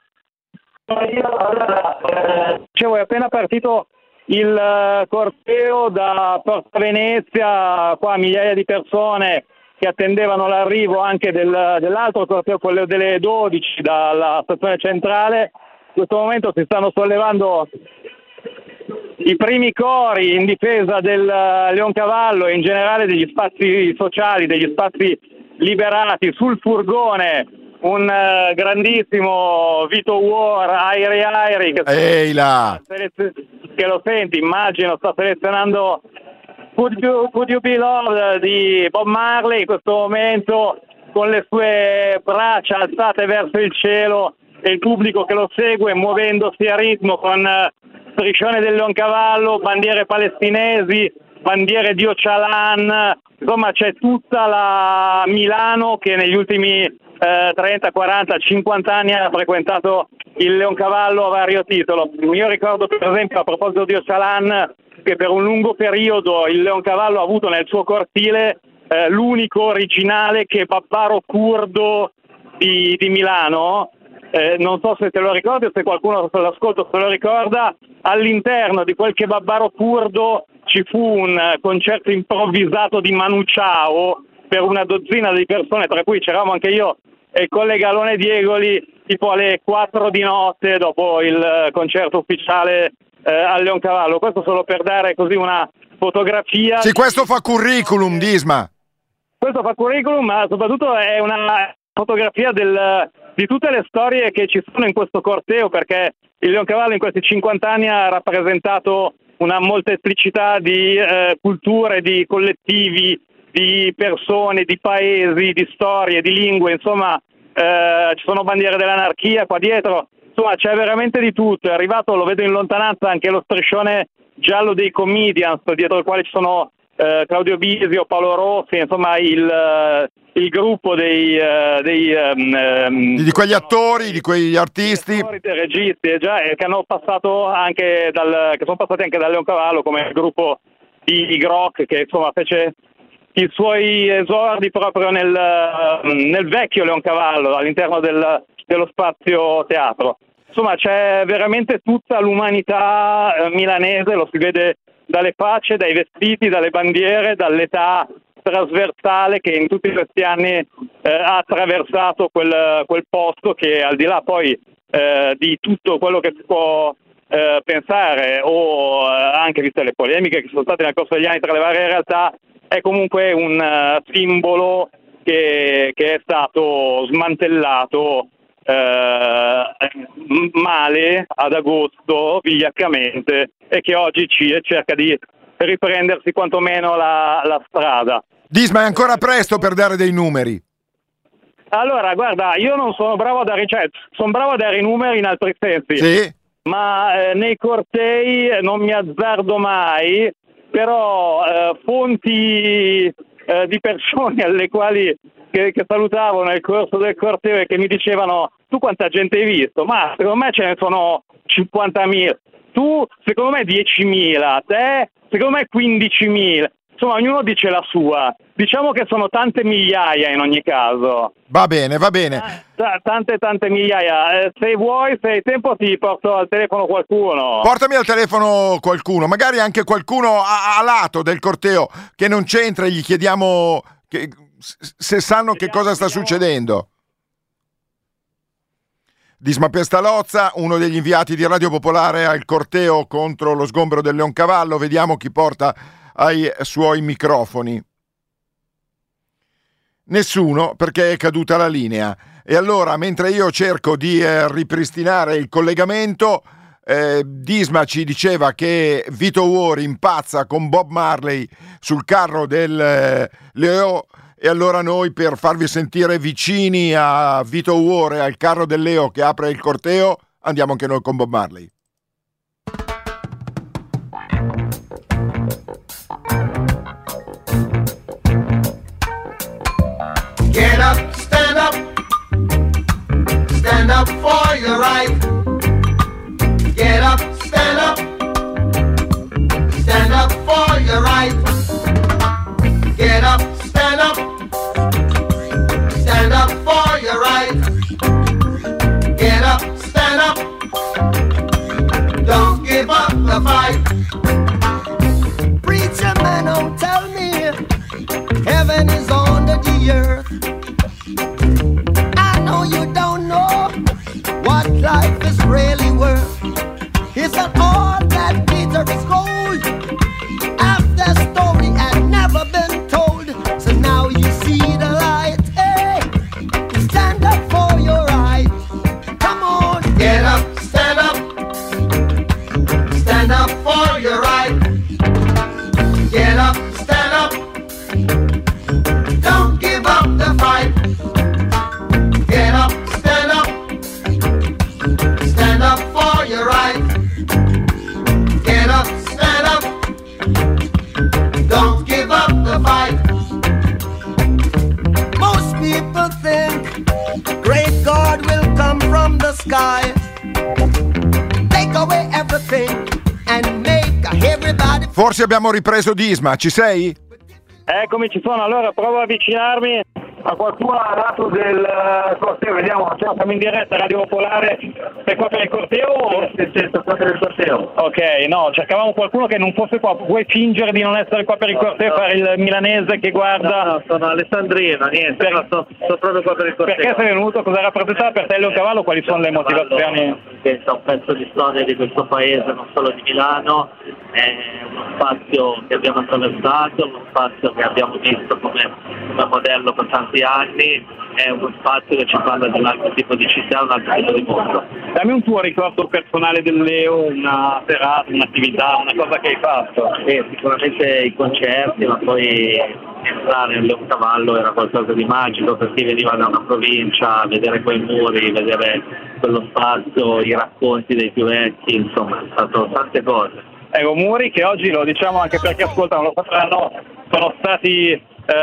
Dicevo, è appena partito il corteo da Porta Venezia, qua migliaia di persone che attendevano l'arrivo anche del, dell'altro corteo, quello delle dodici dalla stazione centrale. In questo momento si stanno sollevando i primi cori in difesa del Leoncavallo e in generale degli spazi sociali, degli spazi liberati. Sul furgone un uh, grandissimo Vito War, Airi Airi, che, Ehi là. che lo senti, immagino, sta selezionando Could You, Could You Be Loved di Bob Marley in questo momento, con le sue braccia alzate verso il cielo e il pubblico che lo segue muovendosi a ritmo con uh, striscione del Leoncavallo, bandiere palestinesi, bandiere di Öcalan. Insomma, c'è tutta la Milano che negli ultimi eh, trenta, quaranta, cinquanta anni ha frequentato il Leoncavallo a vario titolo. Io ricordo per esempio, a proposito di Öcalan, che per un lungo periodo il Leoncavallo ha avuto nel suo cortile eh, l'unico originale che Babbaro Curdo di, di Milano. Eh, non so se te lo ricordi o se qualcuno all'ascolto se lo ricorda. All'interno di quel Kebabbaro Curdo ci fu un concerto improvvisato di Manu Chao per una dozzina di persone, tra cui c'eravamo anche io e il collega Alone Diegoli, tipo alle quattro di notte dopo il concerto ufficiale eh, al Leoncavallo. Questo solo per dare così una fotografia. Sì, questo fa curriculum, Disma. Questo fa curriculum, ma soprattutto è una fotografia del, di tutte le storie che ci sono in questo corteo, perché il Leoncavallo in questi cinquanta anni ha rappresentato una molteplicità di eh, culture, di collettivi, di persone, di paesi, di storie, di lingue, insomma eh, ci sono bandiere dell'anarchia qua dietro, insomma c'è veramente di tutto. È arrivato, lo vedo in lontananza, anche lo striscione giallo dei Comedians, dietro il quale ci sono eh, Claudio Bisio, Paolo Rossi, insomma il, il gruppo dei, uh, dei um, di quegli attori, di quegli artisti, attori, dei registi, eh, già, eh, che hanno passato anche dal, che sono passati anche dal Leoncavallo, come il gruppo di Grock, che insomma fece i suoi esordi proprio nel, nel vecchio Leoncavallo, all'interno del, dello spazio teatro. Insomma c'è veramente tutta l'umanità eh, milanese, lo si vede dalle facce, dai vestiti, dalle bandiere, dall'età trasversale che in tutti questi anni eh, ha attraversato quel, quel posto, che al di là poi eh, di tutto quello che si può eh, pensare o eh, anche viste le polemiche che sono state nel corso degli anni tra le varie realtà, è comunque un uh, simbolo che, che è stato smantellato eh, male ad agosto, vigliaccamente, e che oggi ci, cerca di riprendersi quantomeno la, la strada. Disma, è ancora presto per dare dei numeri. Allora, guarda, io non sono bravo a dare, cioè, sono bravo a dare i numeri in altri sensi, sì, ma eh, nei cortei non mi azzardo mai, però eh, fonti eh, di persone alle quali che, che salutavo nel corso del corteo e che mi dicevano: tu quanta gente hai visto? Ma secondo me ce ne sono cinquantamila, tu secondo me diecimila, te secondo me quindicimila. Insomma, ognuno dice la sua. Diciamo che sono tante migliaia in ogni caso. Va bene, va bene. T- tante, tante migliaia. Eh, se vuoi, se hai tempo, ti porto al telefono qualcuno. Portami al telefono qualcuno, magari anche qualcuno a, a lato del corteo che non c'entra e gli chiediamo che, se sanno che cosa sta succedendo. Disma Pestalozza, uno degli inviati di Radio Popolare al corteo contro lo sgombero del Leoncavallo. Vediamo chi porta ai suoi microfoni. Nessuno, perché è caduta la linea. E allora, mentre io cerco di eh, ripristinare il collegamento, eh, Disma ci diceva che Vito War impazza con Bob Marley sul carro del eh, Leo, e allora noi, per farvi sentire vicini a Vito War e al carro del Leo che apre il corteo, andiamo anche noi con Bob Marley. Get up, stand up, stand up for your right. Get up, stand up, stand up for your right. Get up, stand up, stand up for your right. Get up, stand up, don't give up the fight. Preacher man, don't tell me heaven is on the deep. worth. I know you don't know what life is really worth. It's not all that glitters is gold. Half the story had never been told. So now you see the light. Hey, stand up for your right. Come on, get up, stand up. Stand up for your right. Get up, stand up. Don't give up the fight. Get up, stand up. Stand up for your right. Get up, stand up. Don't give up the fight. Most people think great God will come from the sky, take away everything and make everybody. Forse abbiamo ripreso Disma, ci sei? Eccomi, ci sono. Allora provo a avvicinarmi a qualcuno a lato del uh, corteo, vediamo, siamo in diretta Radio Popolare. Sei qua per il corteo o sei qua per il corteo? Ok, no, cercavamo qualcuno che non fosse qua. Vuoi fingere di non essere qua per il corteo, no, no. Fare il milanese che guarda? No, no, sono Alessandrino, niente, per... no, sono, sono proprio qua per il corteo. Perché sei venuto? Cosa rappresenta per te Leoncavallo? Quali sono le motivazioni? Che è un pezzo di storia di questo paese, non solo di Milano, è uno spazio che abbiamo attraversato, uno spazio che abbiamo visto come, come modello per tanti anni, è uno spazio che ci parla di un altro tipo di città, un altro tipo di mondo. Dammi un tuo ricordo personale del Leo, una serata, un'attività, una cosa che hai fatto. Eh, sicuramente i concerti, ma poi entrare nel Leoncavallo era qualcosa di magico per chi veniva da una provincia, vedere quei muri, vedere quello spazio, i racconti dei più vecchi, insomma, è stato tante cose. Ecco, muri che oggi, lo diciamo anche per chi ascolta non lo sapranno, sono stati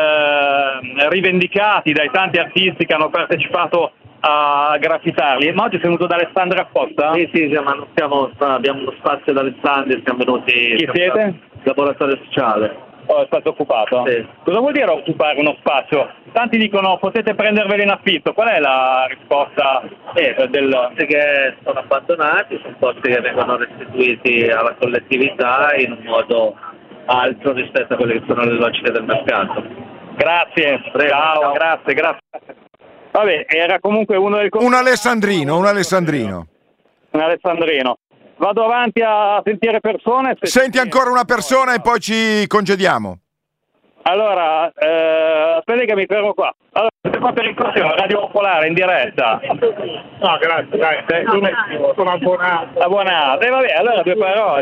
eh, rivendicati dai tanti artisti che hanno partecipato a graffitarli. Ma oggi sei venuto da Alessandria apposta? Sì, sì, siamo, siamo, abbiamo uno spazio ad Alessandria, siamo venuti... Chi siete? Laboratorio sociale. Oh, è stato occupato? Sì. Cosa vuol dire occupare uno spazio? Tanti dicono potete prendervelo in affitto, qual è la risposta? Eh, del... Posti che sono abbandonati, sono posti che vengono restituiti alla collettività in un modo altro rispetto a quelle che sono le logiche del mercato. Grazie, Prego, ciao, ciao, grazie, grazie. Vabbè, era comunque uno del... Un Alessandrino, un Alessandrino. Un Alessandrino. Vado avanti a sentire persone. Senti ancora una persona e poi ci congediamo. Allora, eh, aspetta che mi fermo qua. Allora, siete qua per il corteo, Radio Popolare in diretta. No, grazie, dai, no, sono abbonato. Abbonato, e eh, vabbè, allora due parole.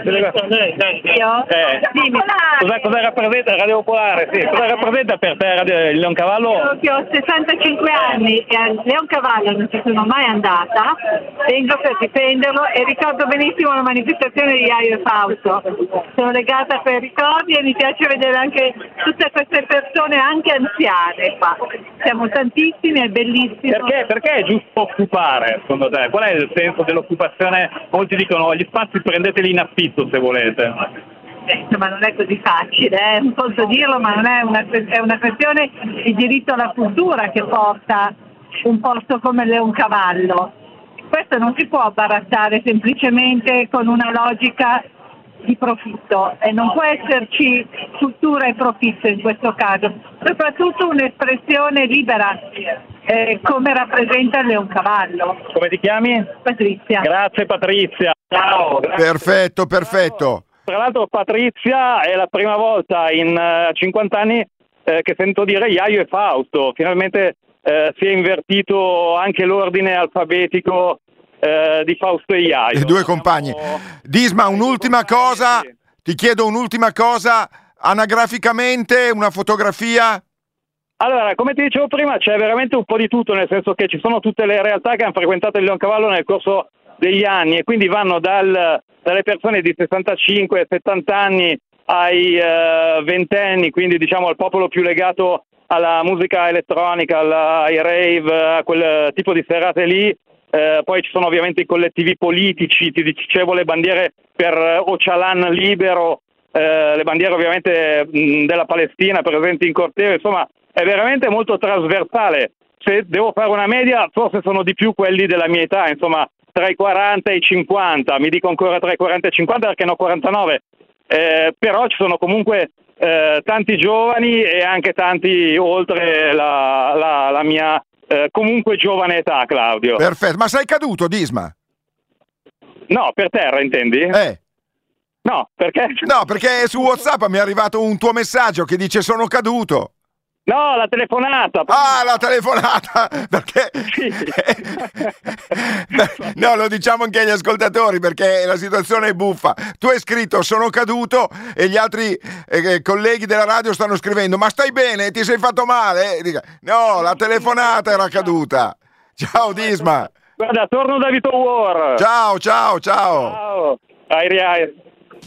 Io? Eh. Cosa, cosa rappresenta Radio Popolare? Sì, cosa rappresenta per te Radio, il Leoncavallo? Io che ho sessantacinque anni e a Leoncavallo non ci sono mai andata, vengo per difenderlo e ricordo benissimo la manifestazione di Iaio e Fausto. Sono legata a quei ricordi e mi piace vedere anche tutte queste persone anche anziane qua. Siamo tantissimi, è bellissimo. Perché, perché è giusto occupare, secondo te? Qual è il senso dell'occupazione? Molti dicono gli spazi prendeteli in affitto se volete. Eh, ma non è così facile, eh? Non posso dirlo, ma non è una, è una questione di diritto alla cultura che porta un posto come Leoncavallo. Questo non si può barattare semplicemente con una logica di profitto e non può esserci cultura e profitto in questo caso, soprattutto un'espressione libera eh, come rappresenta il Leoncavallo. Come ti chiami? Patrizia. Grazie Patrizia. Ciao. Grazie. Perfetto, perfetto. Tra l'altro Patrizia è la prima volta in uh, cinquanta anni eh, che sento dire Iaio e Fausto. Finalmente eh, si è invertito anche l'ordine alfabetico Eh, di Fausto e Iaio. I due compagni. Disma, un'ultima cosa, ti chiedo un'ultima cosa, anagraficamente una fotografia? Allora, come ti dicevo prima, c'è veramente un po' di tutto, nel senso che ci sono tutte le realtà che hanno frequentato il Leoncavallo nel corso degli anni e quindi vanno dal, dalle persone di sessantacinque settanta anni ai uh, ventenni, quindi diciamo al popolo più legato alla musica elettronica, alla, ai rave, a quel tipo di serate lì. Eh, poi ci sono ovviamente i collettivi politici, ti dicevo le bandiere per Ocalan libero, eh, le bandiere ovviamente mh, della Palestina presenti in corteo, insomma è veramente molto trasversale. Se devo fare una media forse sono di più quelli della mia età, insomma tra i quaranta e i cinquanta, mi dico ancora tra i quaranta e i cinquanta perché ne ho quarantanove, eh, però ci sono comunque eh, tanti giovani e anche tanti oltre la, la, la mia eh, comunque giovane età, Claudio. Perfetto, ma sei caduto, Disma? No, per terra intendi? Eh. No, perché? No, perché su WhatsApp mi è arrivato un tuo messaggio che dice sono caduto. No, la telefonata. Ah, la telefonata, perché... Sì. No, lo diciamo anche agli ascoltatori perché la situazione è buffa. Tu hai scritto sono caduto e gli altri eh, colleghi della radio stanno scrivendo ma stai bene? Ti sei fatto male? Dica, no, la telefonata era caduta. Ciao Disma. Guarda, torno da Vito War. Ciao, ciao, ciao. Ciao. Airi, airi.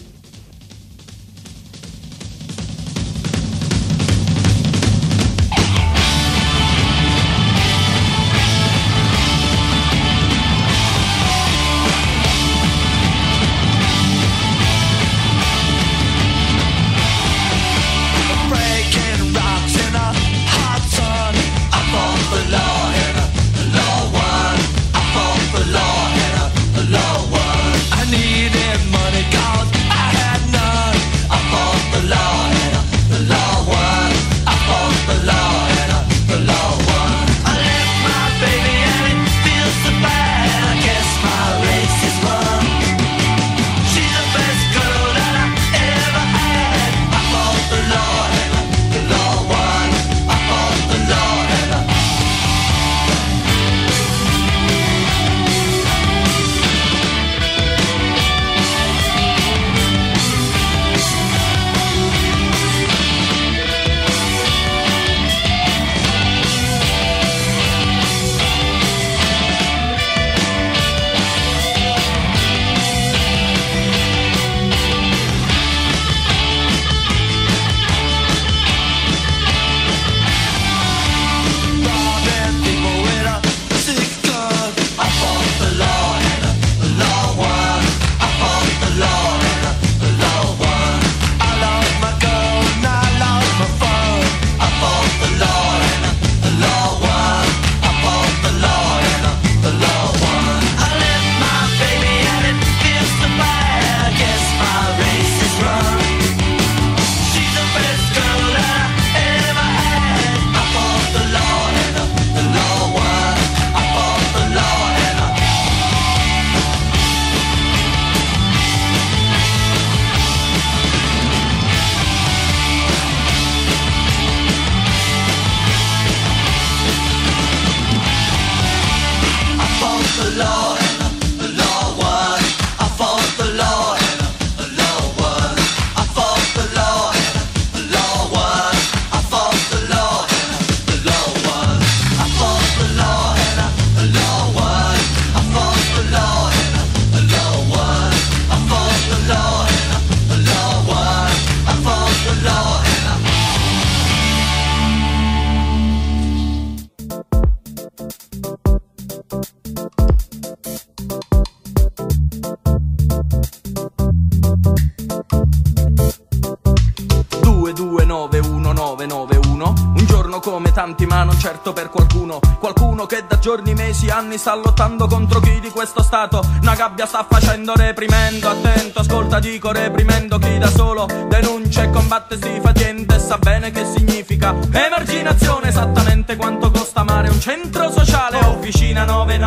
Come tanti ma non certo per qualcuno. Qualcuno che da giorni, mesi, anni sta lottando contro chi di questo stato una gabbia sta facendo reprimendo. Attento, ascolta, dico reprimendo chi da solo denuncia e combatte si fa niente e sa bene che significa emarginazione. Esattamente quanto costa amare un centro sociale o Officina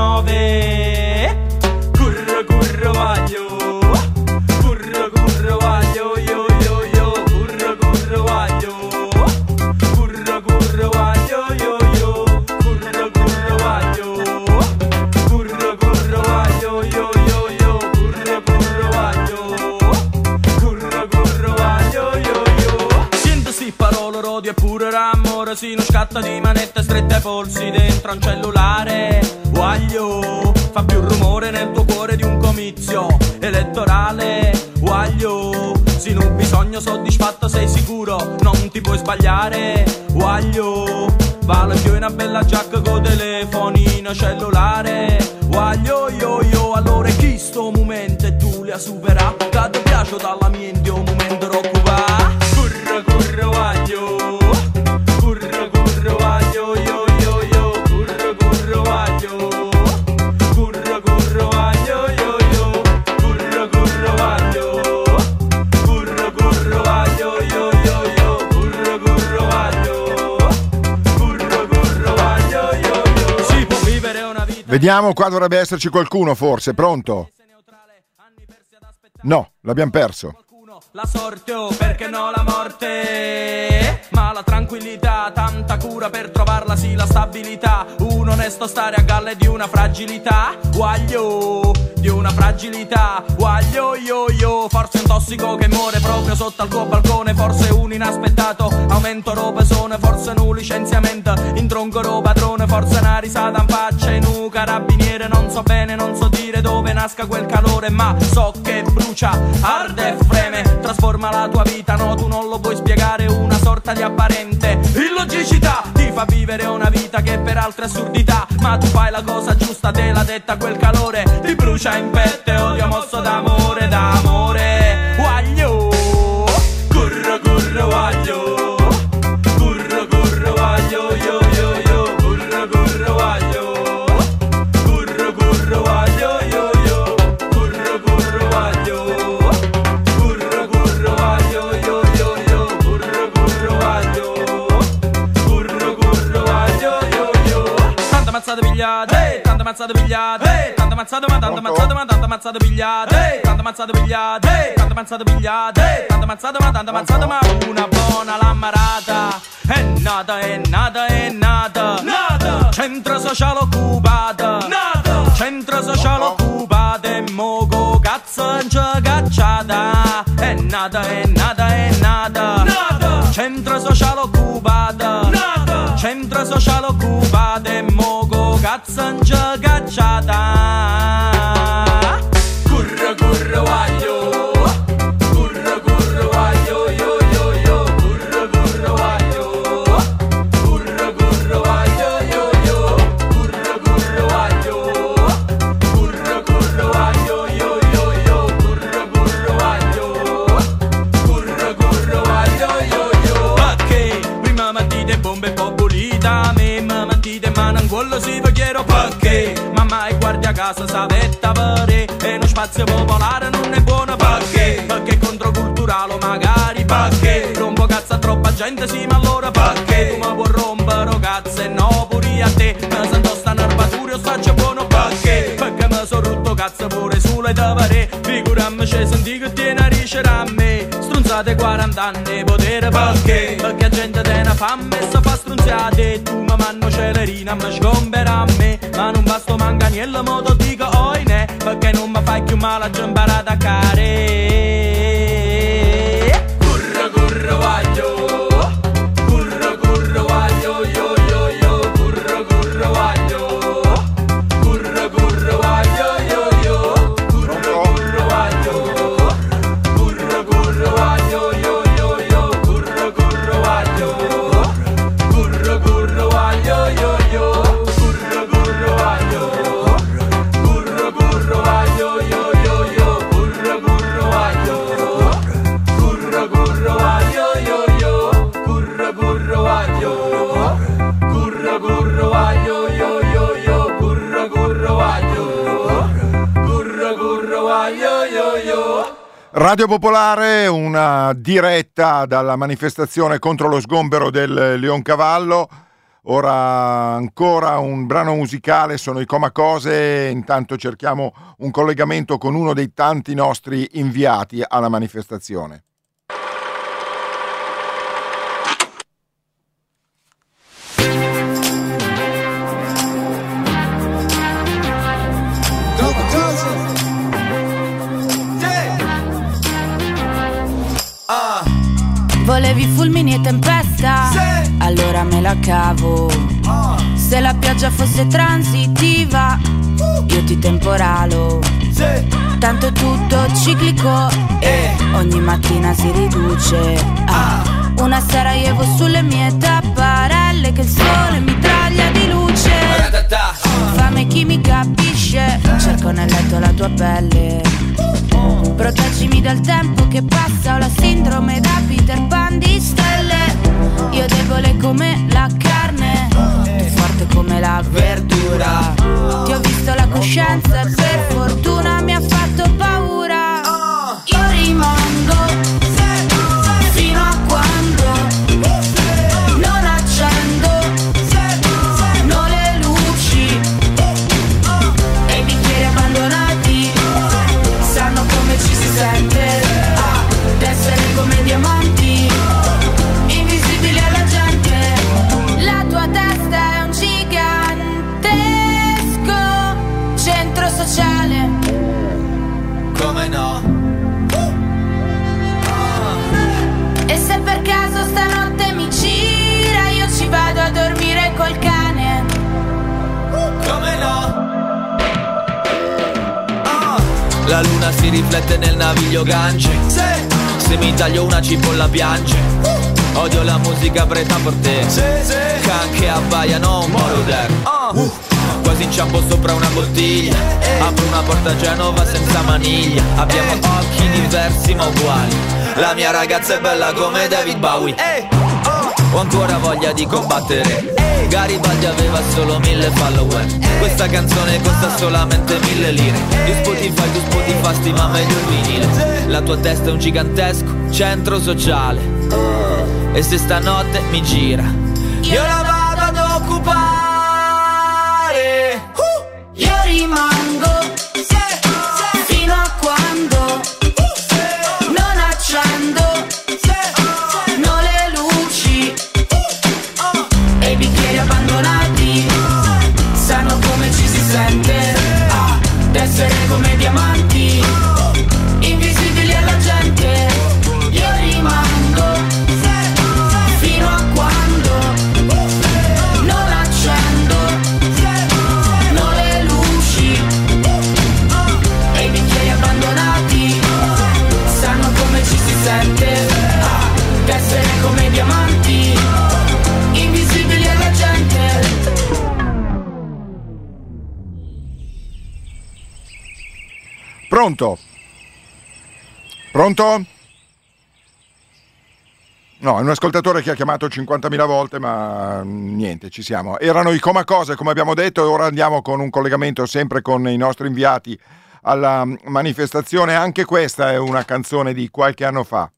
novantanove. Curro curro vaglio, curro curro vaglio, io io io, curro curro vaglio. Curro vaglio yo yo, curro curro vaglio, curro curro vaglio yo yo yo, curro curro vaglio, curro curro vaglio yo yo. Sintesi parole, odio e pure l'amore, si non scatta di manette strette ai polsi dentro un cellulare. Vaglio, fa più rumore nel tuo cuore di un comizio elettorale. Vaglio, se non bisogno soddisfatto sei sicuro, non ti puoi sbagliare. Vaglio, vale più una bella giacca con telefonino cellulare. Vaglio io io, allora è chi sto momento e tu li ha superato. Che ti piace dalla mia in un momento occupa. Curro curro vaglio, curro curro vaglio io io io, curro curro vaglio, curro curro vaglio io io, curro curro vaglio, curro curro vaglio io io io. Vediamo, qua dovrebbe esserci qualcuno forse, pronto? No, l'abbiamo perso. La sorte o perché no la morte, ma la tranquillità, tanta cura per trovarla sì la stabilità, un onesto stare a galle di una fragilità, guaglio, di una fragilità, guaglio yo yo, forse un tossico che muore proprio sotto al tuo balcone, forse un inaspettato aumento robesone, forse un licenziamento in tronco ro padrone, forse una risata in faccia in un carabiniere, non so bene, non so dire dove nasca quel calore, ma so che brucia, arde e freme, trasforma la tua vita, no tu non lo puoi spiegare, una sorta di apparente illogicità ti fa vivere una vita che per altre assurdità, ma tu fai la cosa giusta, te l'ha detta quel calore, ti brucia in petto, odio mosso d'amore, d'amore, guaglio, curro curro guaglio, curro curro guaglio, yo yo yo, curro curro guaglio, curro curro guaglio, yo yo, curro curro guaglio. Mazzate pigliate, tante mazzate pigliate, tante mazzate ma tante mazzate ma tante mazzate pigliate, tante mazzate pigliate, tante mazzate pigliate, tante mazzate ma tante mazzate ma una buona l'ammarata è nata, è nata, è nata, nata, centro sociale occupata, nata, centro sociale occupata e mogo cazzo in cacciata, è nata, è nata, è nata, nata, centro sociale occupata, nata, centro sociale occupata e mogo cazzo in cacciata, curro curro guaglio, curro curro guaglio, yo yo yo, curro curro guaglio, curro curro guaglio, yo yo, curro curro guaglio, curro curro guaglio, yo yo yo, curro curro guaglio, curro curro guaglio, yo yo. Perché prima mattina bombe e popolita, me mattina ma non quello si quiero perché mamma e guardia a casa savetta pare e lo spazio popolare non è buono perché perché controculturale magari perché rompo cazzo a troppa gente sì ma allora perché tu mi puoi rompere cazzo e no pure a te mi sento sta nervatura sta già buono perché perché mi sono rotto cazzo pure sulle tavere figurami c'è senti che ti narisce a me strunzate quaranta anni potere perché perché gente te ne fa messa fa strunziate e tu mi manno celerina mi sgombera a me ma non basta manca niente modo dico oi ne perché non mi fai più male a giambare ad accare curro curro guaglio curro curro guaglio yo yo yo curro curro guaglio curro curro guaglio yo yo curro curro guaglio curro curro guaglio yo yo yo curro curro guaglio curro curro guaglio yo yo curro curro guaglio curro curro guaglio yo yo yo curro curro guaglio curro curro guaglio yo yo curro curro guaglio curro curro guaglio yo yo yo curro curro guaglio curro curro guaglio yo yo. Radio Popolare, una diretta dalla manifestazione contro lo sgombero del Leoncavallo. Ora ancora un brano musicale, sono i Comacose, intanto cerchiamo un collegamento con uno dei tanti nostri inviati alla manifestazione. Volevi fulmini e tempesta? Sì. Allora me la cavo. Oh. Se la pioggia fosse transitiva, uh. io ti temporalo. Sì. Tanto è tutto ciclico e eh. ogni mattina si riduce. Ah. Una Sarajevo sulle mie tapparelle che il sole mi taglia di luce. Fame chi mi capisce, cerco nel letto la tua pelle. Proteggimi dal tempo che passa, ho la sindrome da Peter Pan di stelle. Io debole come la carne, tu forte come la verdura. Ti ho visto la coscienza e per fortuna mi ha fatto paura. Io rimango fino a quando non accendo no le luci. La luna si riflette nel naviglio Gange. Se mi taglio una cipolla piange. Odio la musica preta per te. Can che abbaiano un moroder. Quasi inciampo sopra una bottiglia. Apro una porta a Genova senza maniglia. Abbiamo occhi diversi ma uguali. La mia ragazza è bella come David Bowie. Ho ancora voglia di combattere. Garibaldi aveva solo mille follower. Questa canzone costa solamente mille lire. Io Spotify, tu Spotify, stima meglio il vinile. La tua testa è un gigantesco centro sociale. E se stanotte mi gira, io la vado ad occupare. Io rimango fino a quando non accendo non le luci e i bicchieri abbandonati sanno come ci si sente d'essere come diamanti invisibili alla gente. Io rimango fino a quando non accendo non le luci e i bicchieri abbandonati sanno come ci si sente d'essere come diamanti invisibili alla gente. Pronto? Pronto? No, è un ascoltatore che ha chiamato cinquantamila volte, ma niente, ci siamo. Erano i Coma Cose, come abbiamo detto, e ora andiamo con un collegamento sempre con i nostri inviati alla manifestazione. Anche questa è una canzone di qualche anno fa.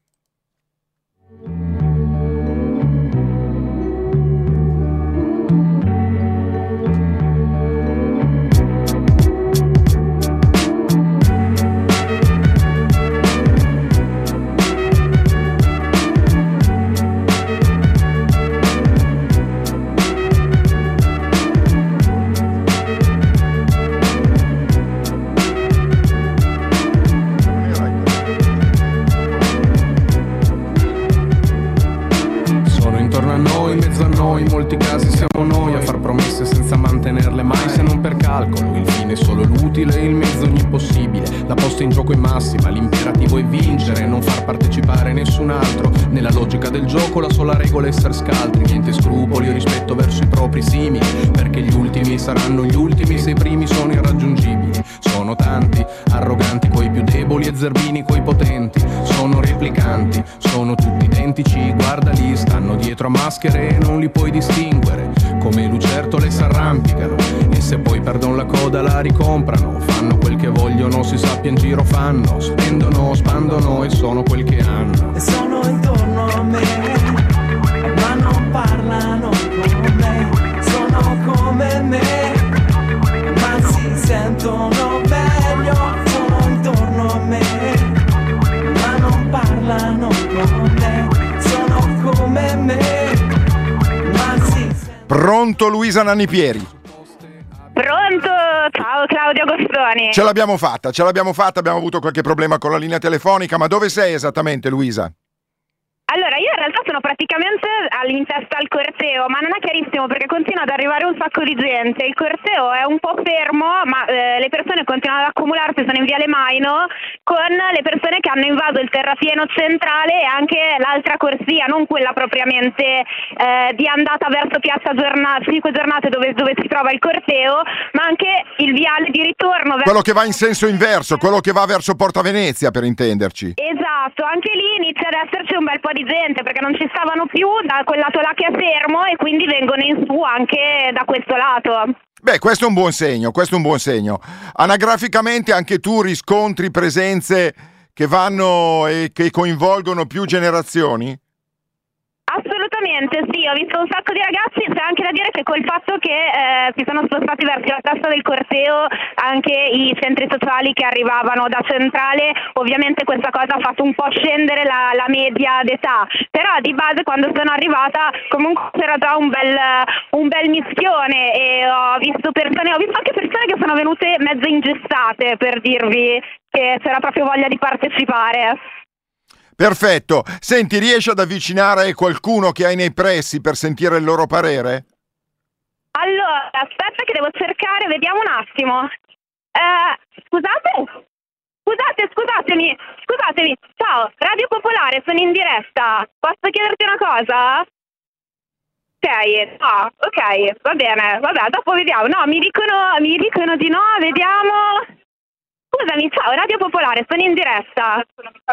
In molti casi siamo noi a far promesse senza mantenerle mai, se non per calcolo. Il fine è solo l'utile, il mezzo ogni possibile. La posta in gioco è massima, l'imperativo è vincere, non far partecipare nessun altro. Nella logica del gioco la sola regola è essere scaltri, niente scrupoli o rispetto verso i propri simili, perché gli ultimi saranno gli ultimi se i primi sono irraggiungibili. Sono tanti, arroganti coi più deboli e zerbini coi potenti. Sono replicanti, sono tutti identici, guardali, stanno dietro a maschere e non li puoi distinguere. Come lucertole s'arrampicano e se poi perdono la coda la ricomprano. Fanno quel che vogliono, si sappia in giro fanno. Spendono, spandono e sono quel che hanno. E sono intorno a me, ma non parlano con me. Sono come me, ma si sentono meglio. Sono intorno a me, ma non parlano con me. Sono come me. Pronto Luisa Nannipieri? Pronto? Ciao Claudio Agostoni. Ce l'abbiamo fatta, ce l'abbiamo fatta, abbiamo avuto qualche problema con la linea telefonica, ma dove sei esattamente Luisa? Allora, io in realtà sono praticamente in testa al corteo, ma non è chiarissimo perché continua ad arrivare un sacco di gente. Il corteo è un po' fermo, ma eh, le persone continuano ad accumularsi, sono in Viale Maino, con le persone che hanno invaso il terrapieno centrale e anche l'altra corsia, non quella propriamente eh, di andata verso Piazza Giornate, cinque giornate dove, dove si trova il corteo, ma anche il viale di ritorno. Verso... Quello che va in senso inverso, quello che va verso Porta Venezia, per intenderci. Esatto, anche lì inizia ad esserci un bel po' di gente perché non ci stavano più da quel lato là che è fermo e quindi vengono in su anche da questo lato. Beh, questo è un buon segno, questo è un buon segno. Anagraficamente anche tu riscontri presenze che vanno e che coinvolgono più generazioni? Assolutamente sì, ho visto un sacco di ragazzi. C'è anche da dire che col fatto che eh, si sono spostati verso la testa del corteo anche i centri sociali che arrivavano da centrale, ovviamente questa cosa ha fatto un po' scendere la, la media d'età, però di base quando sono arrivata comunque c'era già un bel, un bel mischione e ho visto persone, ho visto anche persone che sono venute mezzo ingestate, per dirvi che c'era proprio voglia di partecipare. Perfetto. Senti, riesci ad avvicinare qualcuno che hai nei pressi per sentire il loro parere? Allora, aspetta che devo cercare, vediamo un attimo. Eh, scusate? Scusate, scusatemi, scusatemi, ciao, Radio Popolare, sono in diretta, posso chiederti una cosa? Ok, no, ok, va bene, vabbè, dopo vediamo, no, mi dicono, mi dicono di no, vediamo. Scusami, ciao, Radio Popolare, sono in diretta.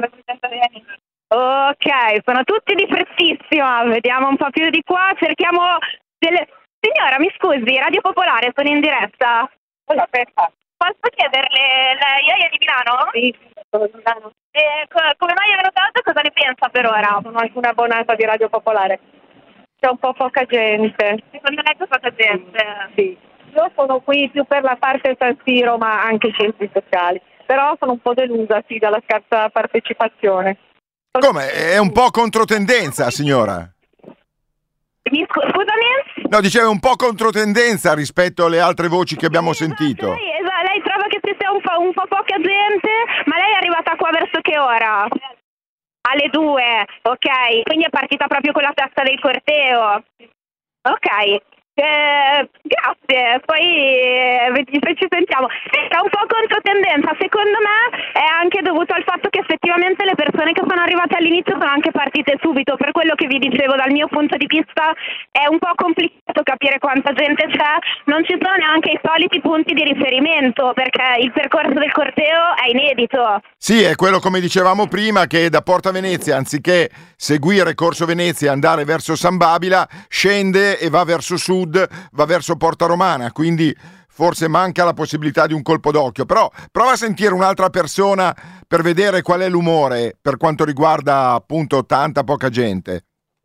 Ok, sono tutti di frettissima, vediamo un po' più di qua, cerchiamo delle... Signora, mi scusi, Radio Popolare, sono in diretta. Aspetta. Posso chiederle, lei è di Milano? Sì, sono di Milano. E co- come mai è venuta oggi? Cosa ne pensa per ora? Sono anche un'abbonata di Radio Popolare. C'è un po' poca gente. Secondo lei c'è poca gente? Sì. Io sono qui più per la parte San Siro, ma anche i centri sociali. Però sono un po' delusa, sì, dalla scarsa partecipazione. Come? È un po' controtendenza, signora. Mi scu- scusami? No, dicevo un po' controtendenza rispetto alle altre voci che abbiamo sentito. Lei, esatto, lei trova che ci sia un po', un po' poca gente, ma lei è arrivata qua verso che ora? Alle due, ok, quindi è partita proprio con la testa del corteo. Ok. Eh, grazie, poi eh, ci sentiamo. Era un po' controtendenza, secondo me è anche dovuto al fatto che effettivamente le persone che sono arrivate all'inizio sono anche partite subito. Per quello che vi dicevo, dal mio punto di vista è un po' complicato capire quanta gente c'è, non ci sono neanche i soliti punti di riferimento perché il percorso del corteo è inedito. Sì, è quello, come dicevamo prima, che da Porta Venezia, anziché seguire Corso Venezia e andare verso San Babila, scende e va verso sud, va verso Porta Romana, quindi forse manca la possibilità di un colpo d'occhio. Però prova a sentire un'altra persona per vedere qual è l'umore per quanto riguarda appunto tanta poca gente.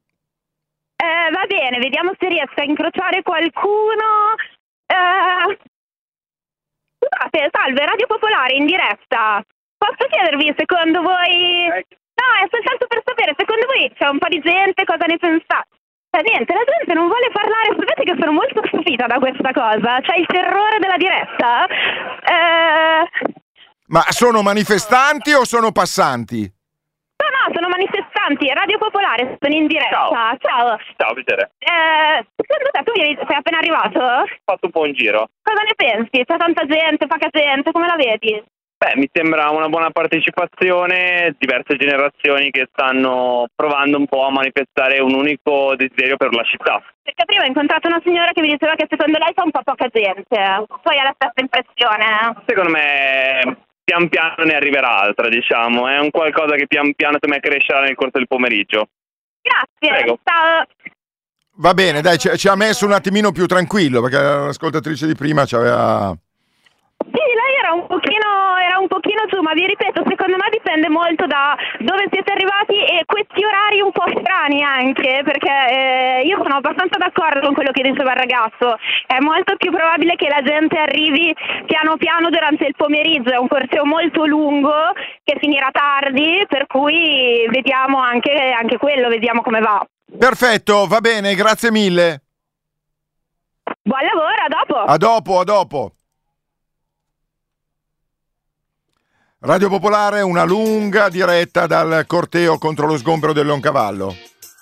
Eh, va bene, vediamo se riesco a incrociare qualcuno. Eh... Scusate, salve, Radio Popolare in diretta. Posso chiedervi, secondo voi... No, è soltanto per sapere, secondo voi c'è un po' di gente, cosa ne pensate? Cioè, niente, la gente non vuole parlare, sapete che sono molto stupita da questa cosa, c'è il terrore della diretta. Eh... Ma sono manifestanti o sono passanti? No, no, sono manifestanti, Radio Popolare, sono in diretta. Ciao. Ciao, Ciao piacere. Eh, secondo te tu vieni, sei appena arrivato? Ho fatto un po' un giro. Cosa ne pensi? C'è tanta gente, poca gente, come la vedi? Beh, mi sembra una buona partecipazione, diverse generazioni che stanno provando un po' a manifestare un unico desiderio per la città. Perché prima ho incontrato una signora che mi diceva che secondo lei c'è un po' poca gente. Tu hai la stessa impressione? Secondo me pian piano ne arriverà altra, diciamo. È un qualcosa che pian piano secondo me crescerà nel corso del pomeriggio. Grazie. Prego. Ciao. Va bene, dai, ci, ci ha messo un attimino più tranquillo, perché l'ascoltatrice di prima ci aveva... Sì, lei era un pochino, era un pochino su, ma vi ripeto, secondo me dipende molto da dove siete arrivati e questi orari un po' strani anche, perché eh, io sono abbastanza d'accordo con quello che diceva il ragazzo. È molto più probabile che la gente arrivi piano piano durante il pomeriggio, è un corteo molto lungo che finirà tardi, per cui vediamo anche, anche quello, vediamo come va. Perfetto, va bene, grazie mille. Buon lavoro, a dopo. A dopo, a dopo. Radio Popolare, una lunga diretta dal corteo contro lo sgombero del Leoncavallo.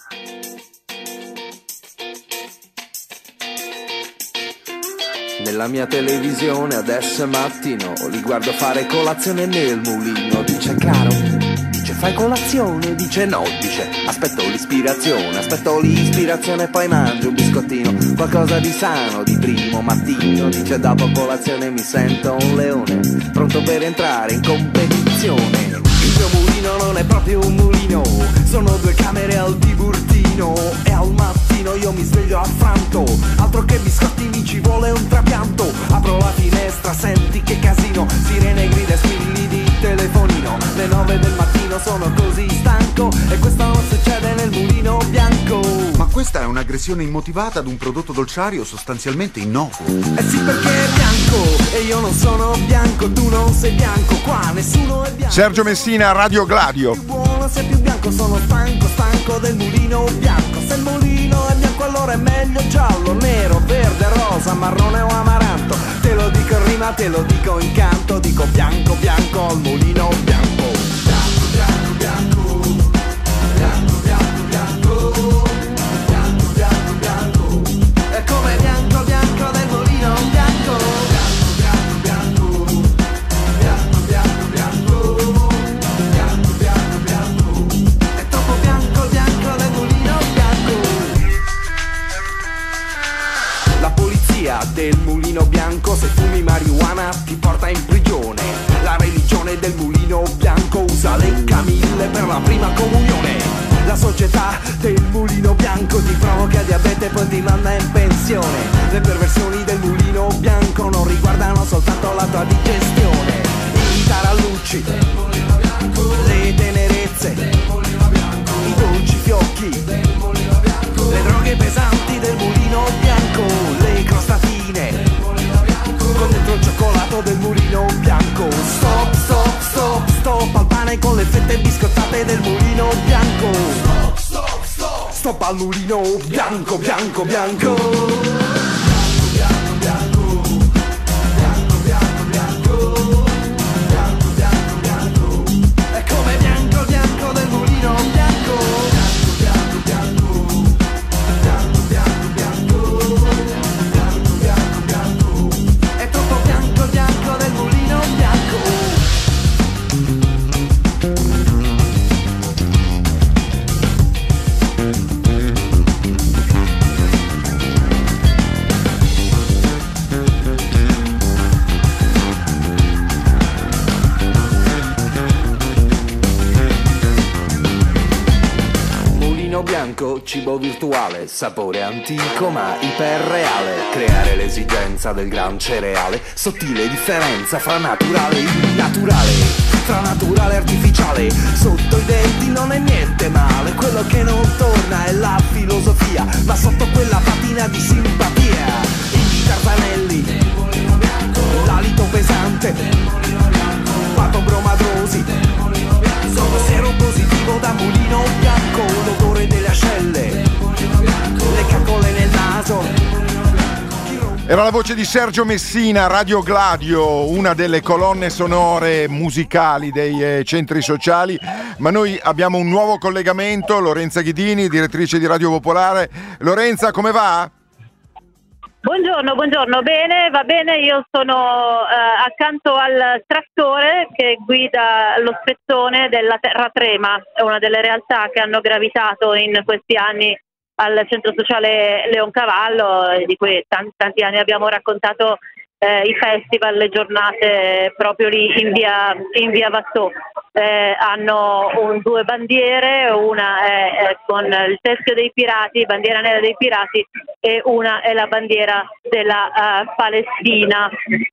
Nella mia televisione adesso è mattino, li guardo fare colazione nel mulino. Dice caro, dice fai colazione, dice no, dice aspetto l'ispirazione, aspetto l'ispirazione poi mangio un biscottino, qualcosa di sano di primo mattino. Dice dopo colazione mi sento un leone, pronto per entrare in competizione. Il mio mulino non è proprio un mulino, sono due camere al Tiburtino e al mattino io mi sveglio affranto, altro che biscotti mi ci vuole un trapianto. Apro la finestra, senti che casino, sirene, grida e squilli di telefonino. Le nove del mattino sono così stanco e questo non succede nel mulino bianco. Ma questa è un'aggressione immotivata ad un prodotto dolciario sostanzialmente innocuo. Eh sì, perché è bianco e io non sono bianco, tu non sei bianco, qua nessuno è bianco. Sergio Messina, Radio Gladio. Più buono se più bianco, sono stanco, stanco del mulino bianco. Se il mulino è bianco allora è meglio giallo, nero, verde, rosa, marrone o amaranto. Te lo dico in rima, te lo dico in canto, dico bianco, bianco al mulino bianco. Bianco, bianco, bianco. Bianco, bianco, bianco. Bianco, bianco, bianco. È come bianco, bianco del mulino bianco. Bianco, bianco, bianco. Bianco, bianco, bianco. polizia del mulino bianco, se fumi marijuana ti porta in prigione. La religione del mulino bianco usa le camille per la prima comunione. La società del mulino bianco ti provoca diabete e poi ti manda in pensione. Le perversioni del mulino bianco non riguardano soltanto la tua digestione. I tarallucci, le tenerezze, i dolci fiocchi, le droghe pesanti del mulino bianco, le crostatine, con dentro il cioccolato del mulino bianco. Stop, stop, stop, stop al pane con le fette biscottate del mulino bianco. Stop, stop, stop, stop al mulino bianco, bianco, bianco. Bianco, cibo virtuale, sapore antico ma iperreale. Creare l'esigenza del gran cereale, sottile differenza fra naturale e innaturale, fra naturale e artificiale. Sotto i denti non è niente male, quello che non torna è la filosofia, ma sotto quella patina di simpatia i tartanelli, l'alito pesante, patobromadrosi, sono seropositivo da mulino bianco, l'odore delle ascelle, le caccole nel naso. Era la voce di Sergio Messina, Radio Gladio, una delle colonne sonore musicali dei eh, centri sociali, ma noi abbiamo un nuovo collegamento, Lorenza Ghidini, direttrice di Radio Popolare. Lorenza, come va? Buongiorno, buongiorno, bene, va bene, io sono eh, accanto al trattore che guida lo spezzone della Terra Trema, è una delle realtà che hanno gravitato in questi anni al centro sociale Leoncavallo, di cui tanti, tanti anni abbiamo raccontato eh, i festival, le giornate proprio lì in via, in via Vattò. Eh, hanno un, due bandiere, una è, è con il teschio dei pirati, bandiera nera dei pirati, e una è la bandiera della uh, Palestina.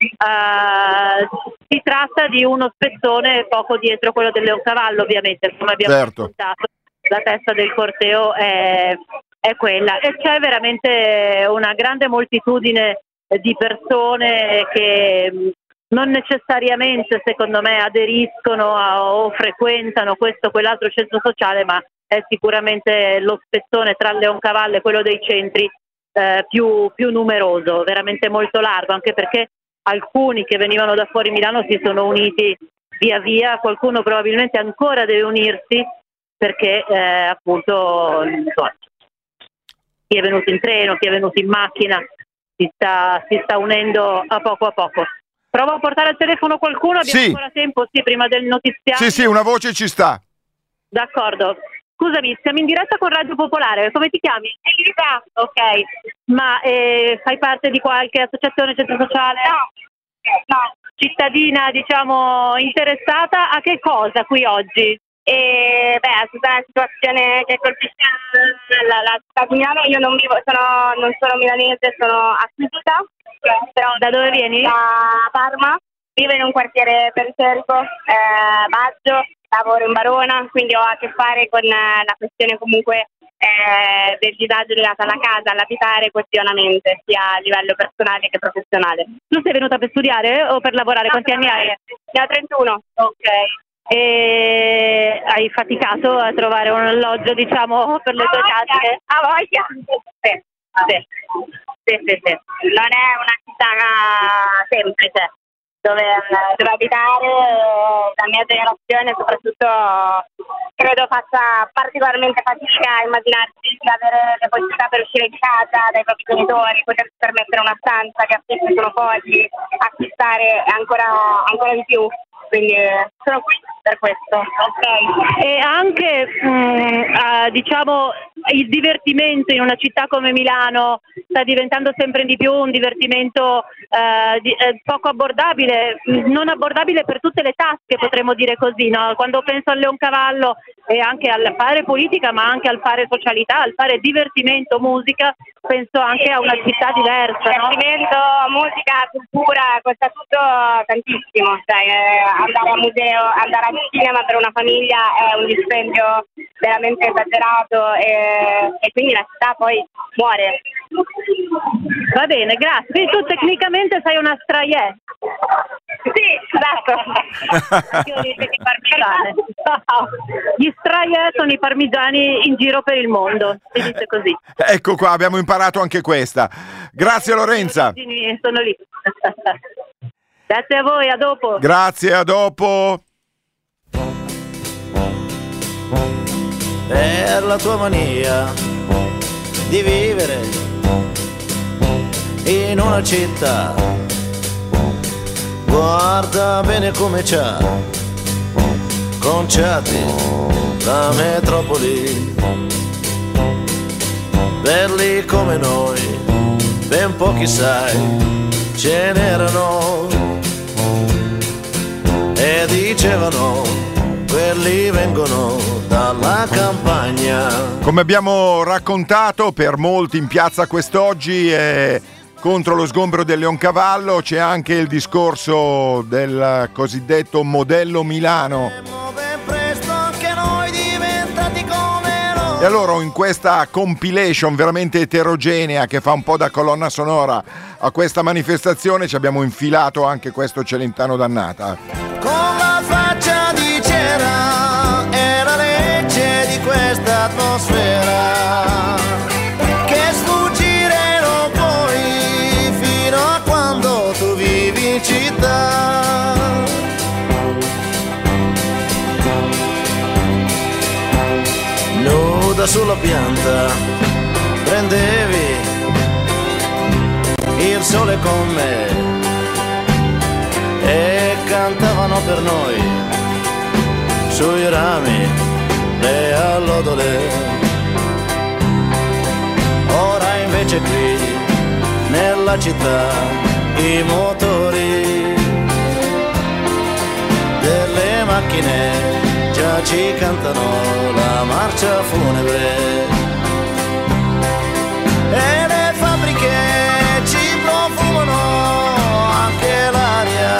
Uh, si tratta di uno spezzone poco dietro quello del Leoncavallo, ovviamente, come abbiamo certo. raccontato, la testa del corteo è, è quella, e c'è veramente una grande moltitudine di persone che non necessariamente, secondo me, aderiscono a, o frequentano questo o quell'altro centro sociale, ma è sicuramente lo spezzone tra Leoncavallo e quello dei centri eh, più, più numeroso, veramente molto largo, anche perché alcuni che venivano da fuori Milano si sono uniti via via, qualcuno probabilmente ancora deve unirsi perché eh, appunto insomma, chi è venuto in treno, chi è venuto in macchina si sta, si sta unendo a poco a poco. Provo a portare al telefono qualcuno, abbiamo sì. ancora tempo, sì, prima del notiziario. Sì, sì, una voce ci sta. D'accordo. Scusami, siamo in diretta con Radio Popolare, come ti chiami? Elisa. Ok, ma eh, fai parte di qualche associazione, centro sociale? No, no. Cittadina, diciamo, interessata a che cosa qui oggi? E beh, è tutta una situazione che colpisce la, la città di Milano. Io non vivo, sono, non sono milanese, sono acquisita. Però da dove vieni? Da Parma, vivo in un quartiere periferico, eh, Baggio, lavoro in Barona, quindi ho a che fare con eh, la questione comunque eh, del disagio legato alla casa, all'abitare quotidianamente, sia a livello personale che professionale. Tu sei venuta per studiare o per lavorare? No, quanti anni hai? Ne ho trentuno. Ok. E hai faticato a trovare un alloggio, diciamo, per le tue case? A voglia! Sì. Sì. Sì, sì, sì. Non è una città semplice dove, dove abitare. La mia generazione soprattutto credo faccia particolarmente fatica a immaginarsi di avere le possibilità per uscire di casa dai propri genitori, potersi permettere una stanza, che affitti sono pochi, acquistare ancora, ancora di più. quindi sono qui per questo. Ok. E anche mh, eh, diciamo il divertimento in una città come Milano sta diventando sempre di più un divertimento eh, di, eh, poco abbordabile, non abbordabile per tutte le tasche, potremmo dire così, no? Quando penso al Leoncavallo e anche al fare politica, ma anche al fare socialità, al fare divertimento, musica, penso anche a una città diversa, no? Divertimento, musica, cultura, costa tutto tantissimo, sai, eh, andare a museo, andare al cinema per una famiglia è un dispendio veramente esagerato e, e quindi la città poi muore. Va bene, grazie. Quindi tu tecnicamente sei una straiè. Sì, esatto. Io dico che parmigiane. Gli straiè sono i parmigiani in giro per il mondo, si dice così. Ecco qua, abbiamo imparato anche questa. Grazie Lorenza. Sono lì. Grazie a voi, a dopo. Grazie, a dopo. Per la tua mania di vivere in una città, guarda bene come c'ha conciati la metropoli. Belli come noi, ben pochi sai, ce n'erano e dicevano quelli vengono dalla campagna. Come abbiamo raccontato, per molti in piazza quest'oggi è contro lo sgombero del Leoncavallo, c'è anche il discorso del cosiddetto modello Milano. E allora in questa compilation veramente eterogenea che fa un po' da colonna sonora a questa manifestazione ci abbiamo infilato anche questo Celentano Dannata. Con la faccia di cera è la legge di questa atmosfera che sfuggire non puoi fino a quando tu vivi in città. Nuda sulla pianta prendevi il sole con me e cantavano per noi sui rami le allodole. Ora invece qui nella città i motori delle macchine già ci cantano la marcia funebre e le fabbriche ci profumano anche l'aria,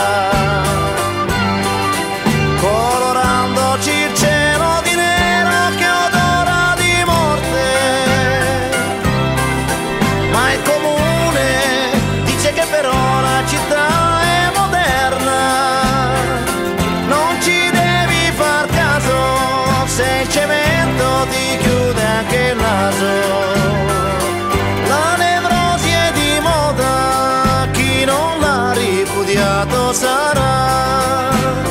colorandoci il cielo di nero che odora di morte. Ma il comune dice che però la città è moderna, non ci devi far caso se il cemento ti chiude anche il naso. La nevrosi è di moda, chi non l'ha ripudiato sarà.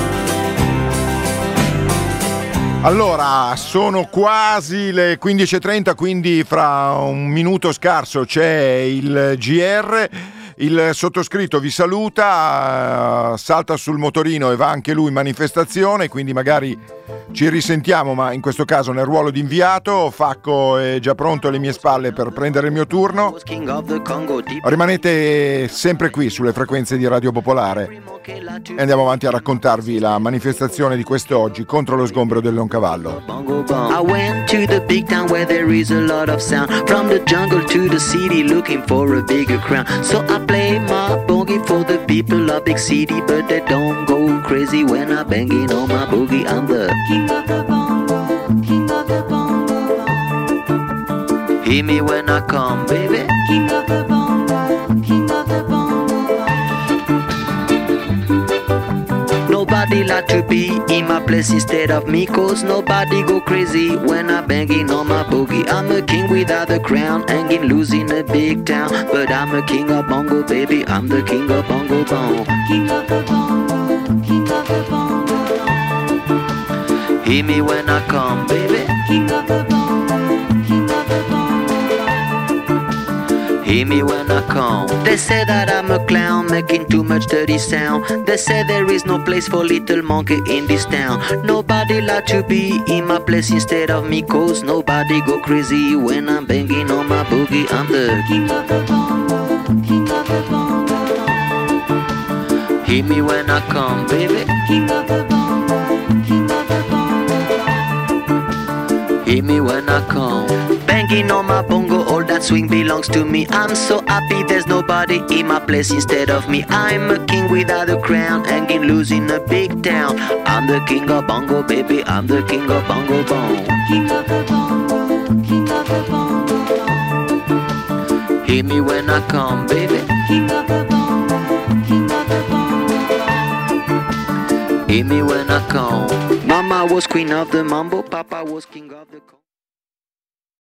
Allora, sono quasi le quindici e trenta, quindi fra un minuto scarso c'è il G R. Il sottoscritto vi saluta, salta sul motorino e va anche lui in manifestazione, quindi magari ci risentiamo, ma in questo caso nel ruolo di inviato. Facco è già pronto alle mie spalle per prendere il mio turno. Rimanete sempre qui sulle frequenze di Radio Popolare e andiamo avanti a raccontarvi la manifestazione di quest'oggi contro lo sgombero del Leoncavallo. I went to the big town where there is a lot of sound, from the jungle to the city looking for a bigger crown. So I play my boogie for the people of big city, but they don't go crazy when I banging on my boogie. I'm the king of the bongo, king of the bongo. Hear me when I come, baby. King of the bongo, king of the bongo. Nobody like to be in my place instead of me, cause nobody go crazy when I'm banging on my boogie. I'm a king without a crown, hanging loose in a big town, but I'm a king of bongo, baby. I'm the king of bongo bong. King of the bongo, king of the bongo. Hear me when I come, baby. King of the bongo, king of the bongo. Hear me when I come. They say that I'm a clown, making too much dirty sound. They say there is no place for little monkey in this town. Nobody like to be in my place instead of me, cause nobody go crazy when I'm banging on my boogie. I'm the king of the bongo, king of the bongo. Hear me when I come, baby. King of the bongo, king of the bongo. Hear me when I come. Banging on my bongo, all that swing belongs to me. I'm so happy there's nobody in my place instead of me. I'm a king without a crown, hanging loose in a big town. I'm the king of bongo, baby. I'm the king of bongo bong. King of the bongo, king of the bongo. Hear me when I come, baby. King of the bongo, king of the bongo. Hear me when I come. Mama was queen of the mambo, Papa was king of the